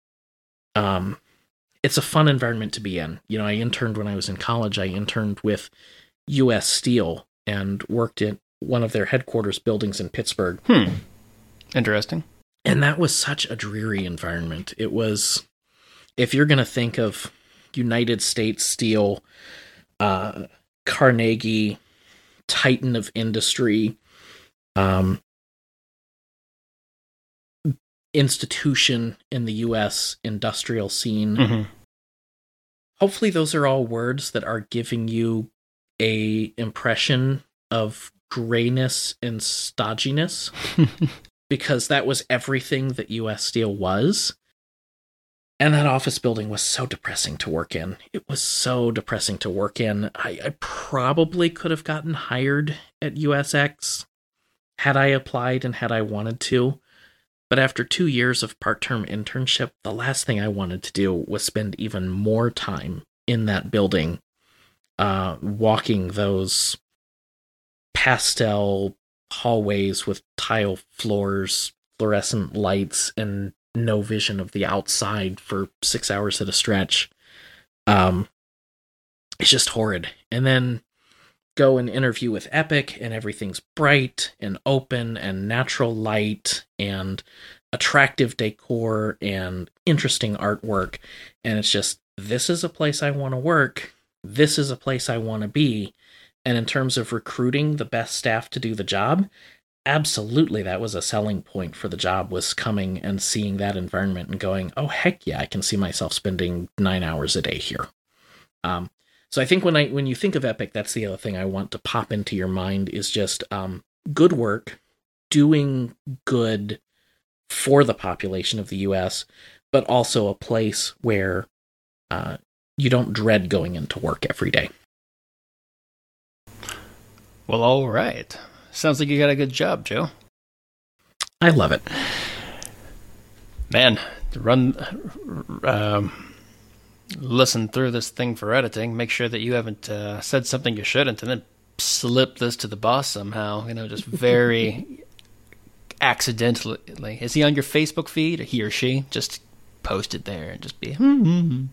Um, it's a fun environment to be in. You know, I interned when I was in college. I interned with U S Steel and worked in one of their headquarters buildings in Pittsburgh. Hmm. Interesting. And that was such a dreary environment. It was, if you're going to think of United States Steel, uh, Carnegie, Titan of industry, um, institution in the U S industrial scene, Mm-hmm. hopefully those are all words that are giving you a impression of grayness and stodginess, because that was everything that U S Steel was. And that office building was so depressing to work in. It was so depressing to work in. I, I probably could have gotten hired at U S X had I applied and had I wanted to. But after two years of part-term internship, the last thing I wanted to do was spend even more time in that building, uh, walking those pastel hallways with tile floors, fluorescent lights, and no vision of the outside for six hours at a stretch. Um, it's just horrid. And then go and interview with Epic, and everything's bright and open and natural light and attractive decor and interesting artwork. And it's just, this is a place I want to work. This is a place I want to be. And in terms of recruiting the best staff to do the job, absolutely that was a selling point for the job, was coming and seeing that environment and going, oh, heck yeah, I can see myself spending nine hours a day here. Um, so I think when I when you think of Epic, that's the other thing I want to pop into your mind, is just um, good work, doing good for the population of the U S, but also a place where uh, you don't dread going into work every day. Well, all right. Sounds like you got a good job, Joe. I love it. Man, to run, um, listen through this thing for editing, make sure that you haven't uh, said something you shouldn't, and then slip this to the boss somehow, you know, just very accidentally. Is he on your Facebook feed, or he or she? Just post it there and just be, hmm.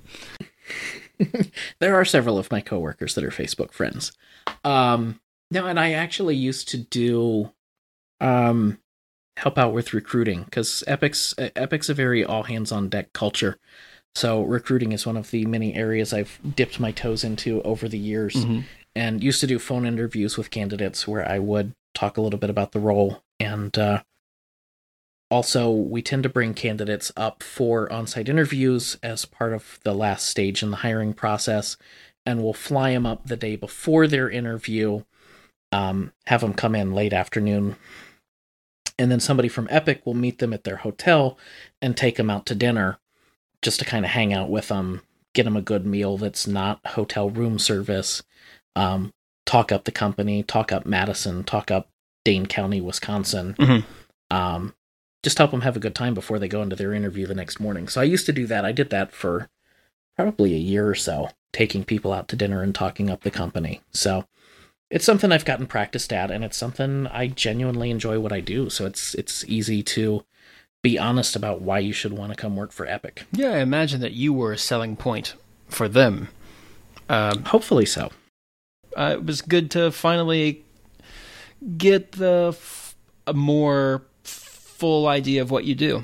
There are several of my coworkers that are Facebook friends. Um, no, and I actually used to do, um, help out with recruiting, because Epic's, Epic's a very all hands on deck culture. So recruiting is one of the many areas I've dipped my toes into over the years, mm-hmm. and used to do phone interviews with candidates where I would talk a little bit about the role. And uh, also, we tend to bring candidates up for on-site interviews as part of the last stage in the hiring process, and we'll fly them up the day before their interview, um, have them come in late afternoon, and then somebody from Epic will meet them at their hotel and take them out to dinner, just to kind of hang out with them, get them a good meal that's not hotel room service, um, talk up the company, talk up Madison, talk up Dane County, Wisconsin, mm-hmm. um, just help them have a good time before they go into their interview the next morning. So I used to do that. I did that for probably a year or so, taking people out to dinner and talking up the company. So it's something I've gotten practiced at, and it's something I genuinely enjoy what I do. So it's it's easy to be honest about why you should want to come work for Epic. Yeah, I imagine that you were a selling point for them. Um, Hopefully so. Uh, it was good to finally get the f- a more full idea of what you do.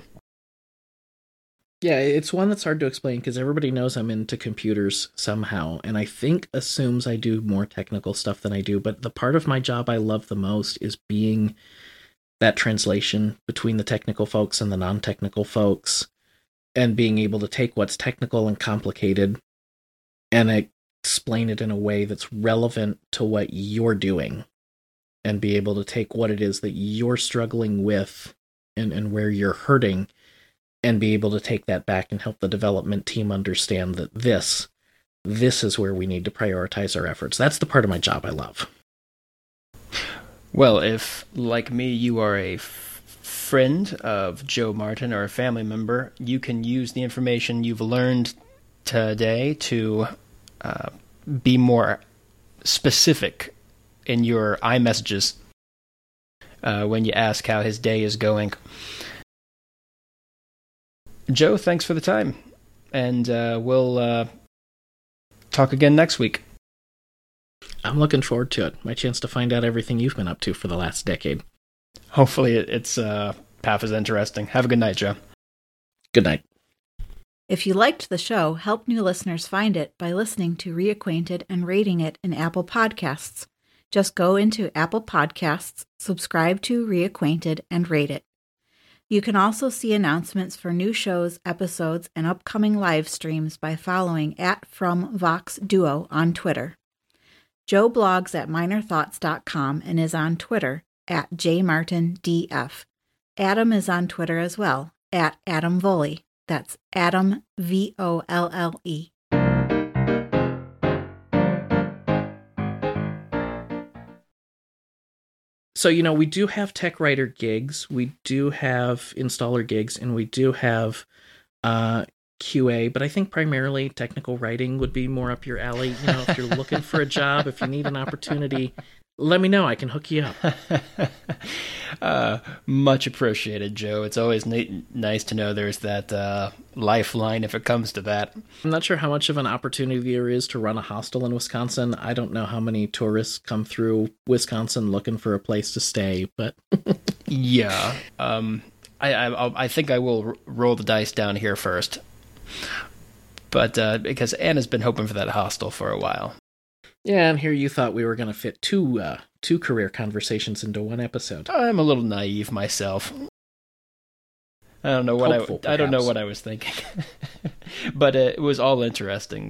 Yeah, it's one that's hard to explain because everybody knows I'm into computers somehow, and I think assumes I do more technical stuff than I do, but the part of my job I love the most is being that translation between the technical folks and the non-technical folks, and being able to take what's technical and complicated and explain it in a way that's relevant to what you're doing, and be able to take what it is that you're struggling with and, and where you're hurting, and be able to take that back and help the development team understand that this, this is where we need to prioritize our efforts. That's the part of my job I love. Well, if, like me, you are a f- friend of Joe Martin or a family member, you can use the information you've learned today to uh, be more specific in your iMessages uh, when you ask how his day is going. Joe, thanks for the time, and uh, we'll uh, talk again next week. I'm looking forward to it. My chance to find out everything you've been up to for the last decade. Hopefully it's uh, half as interesting. Have a good night, Joe. Good night. If you liked the show, help new listeners find it by listening to Reacquainted and rating it in Apple Podcasts. Just go into Apple Podcasts, subscribe to Reacquainted, and rate it. You can also see announcements for new shows, episodes, and upcoming live streams by following at From Vox Duo on Twitter. Joe blogs at minor thoughts dot com and is on Twitter at j martin d f. Adam is on Twitter as well, at Adam Volle. That's Adam, V O L L E. So, you know, we do have tech writer gigs, we do have installer gigs, and we do have uh, Q A, but I think primarily technical writing would be more up your alley. You know, if you're looking for a job, if you need an opportunity, let me know. I can hook you up. uh, much appreciated, Joe. It's always na- nice to know there's that uh, lifeline if it comes to that. I'm not sure how much of an opportunity there is to run a hostel in Wisconsin. I don't know how many tourists come through Wisconsin looking for a place to stay, but... yeah. Um, I, I, I think I will r- roll the dice down here first. But uh, because Anna's been hoping for that hostel for a while. Yeah, and here you thought we were going to fit two uh, two career conversations into one episode. I'm a little naive myself. I don't know what Hopeful, I I don't know perhaps. what I was thinking, but uh, it was all interesting.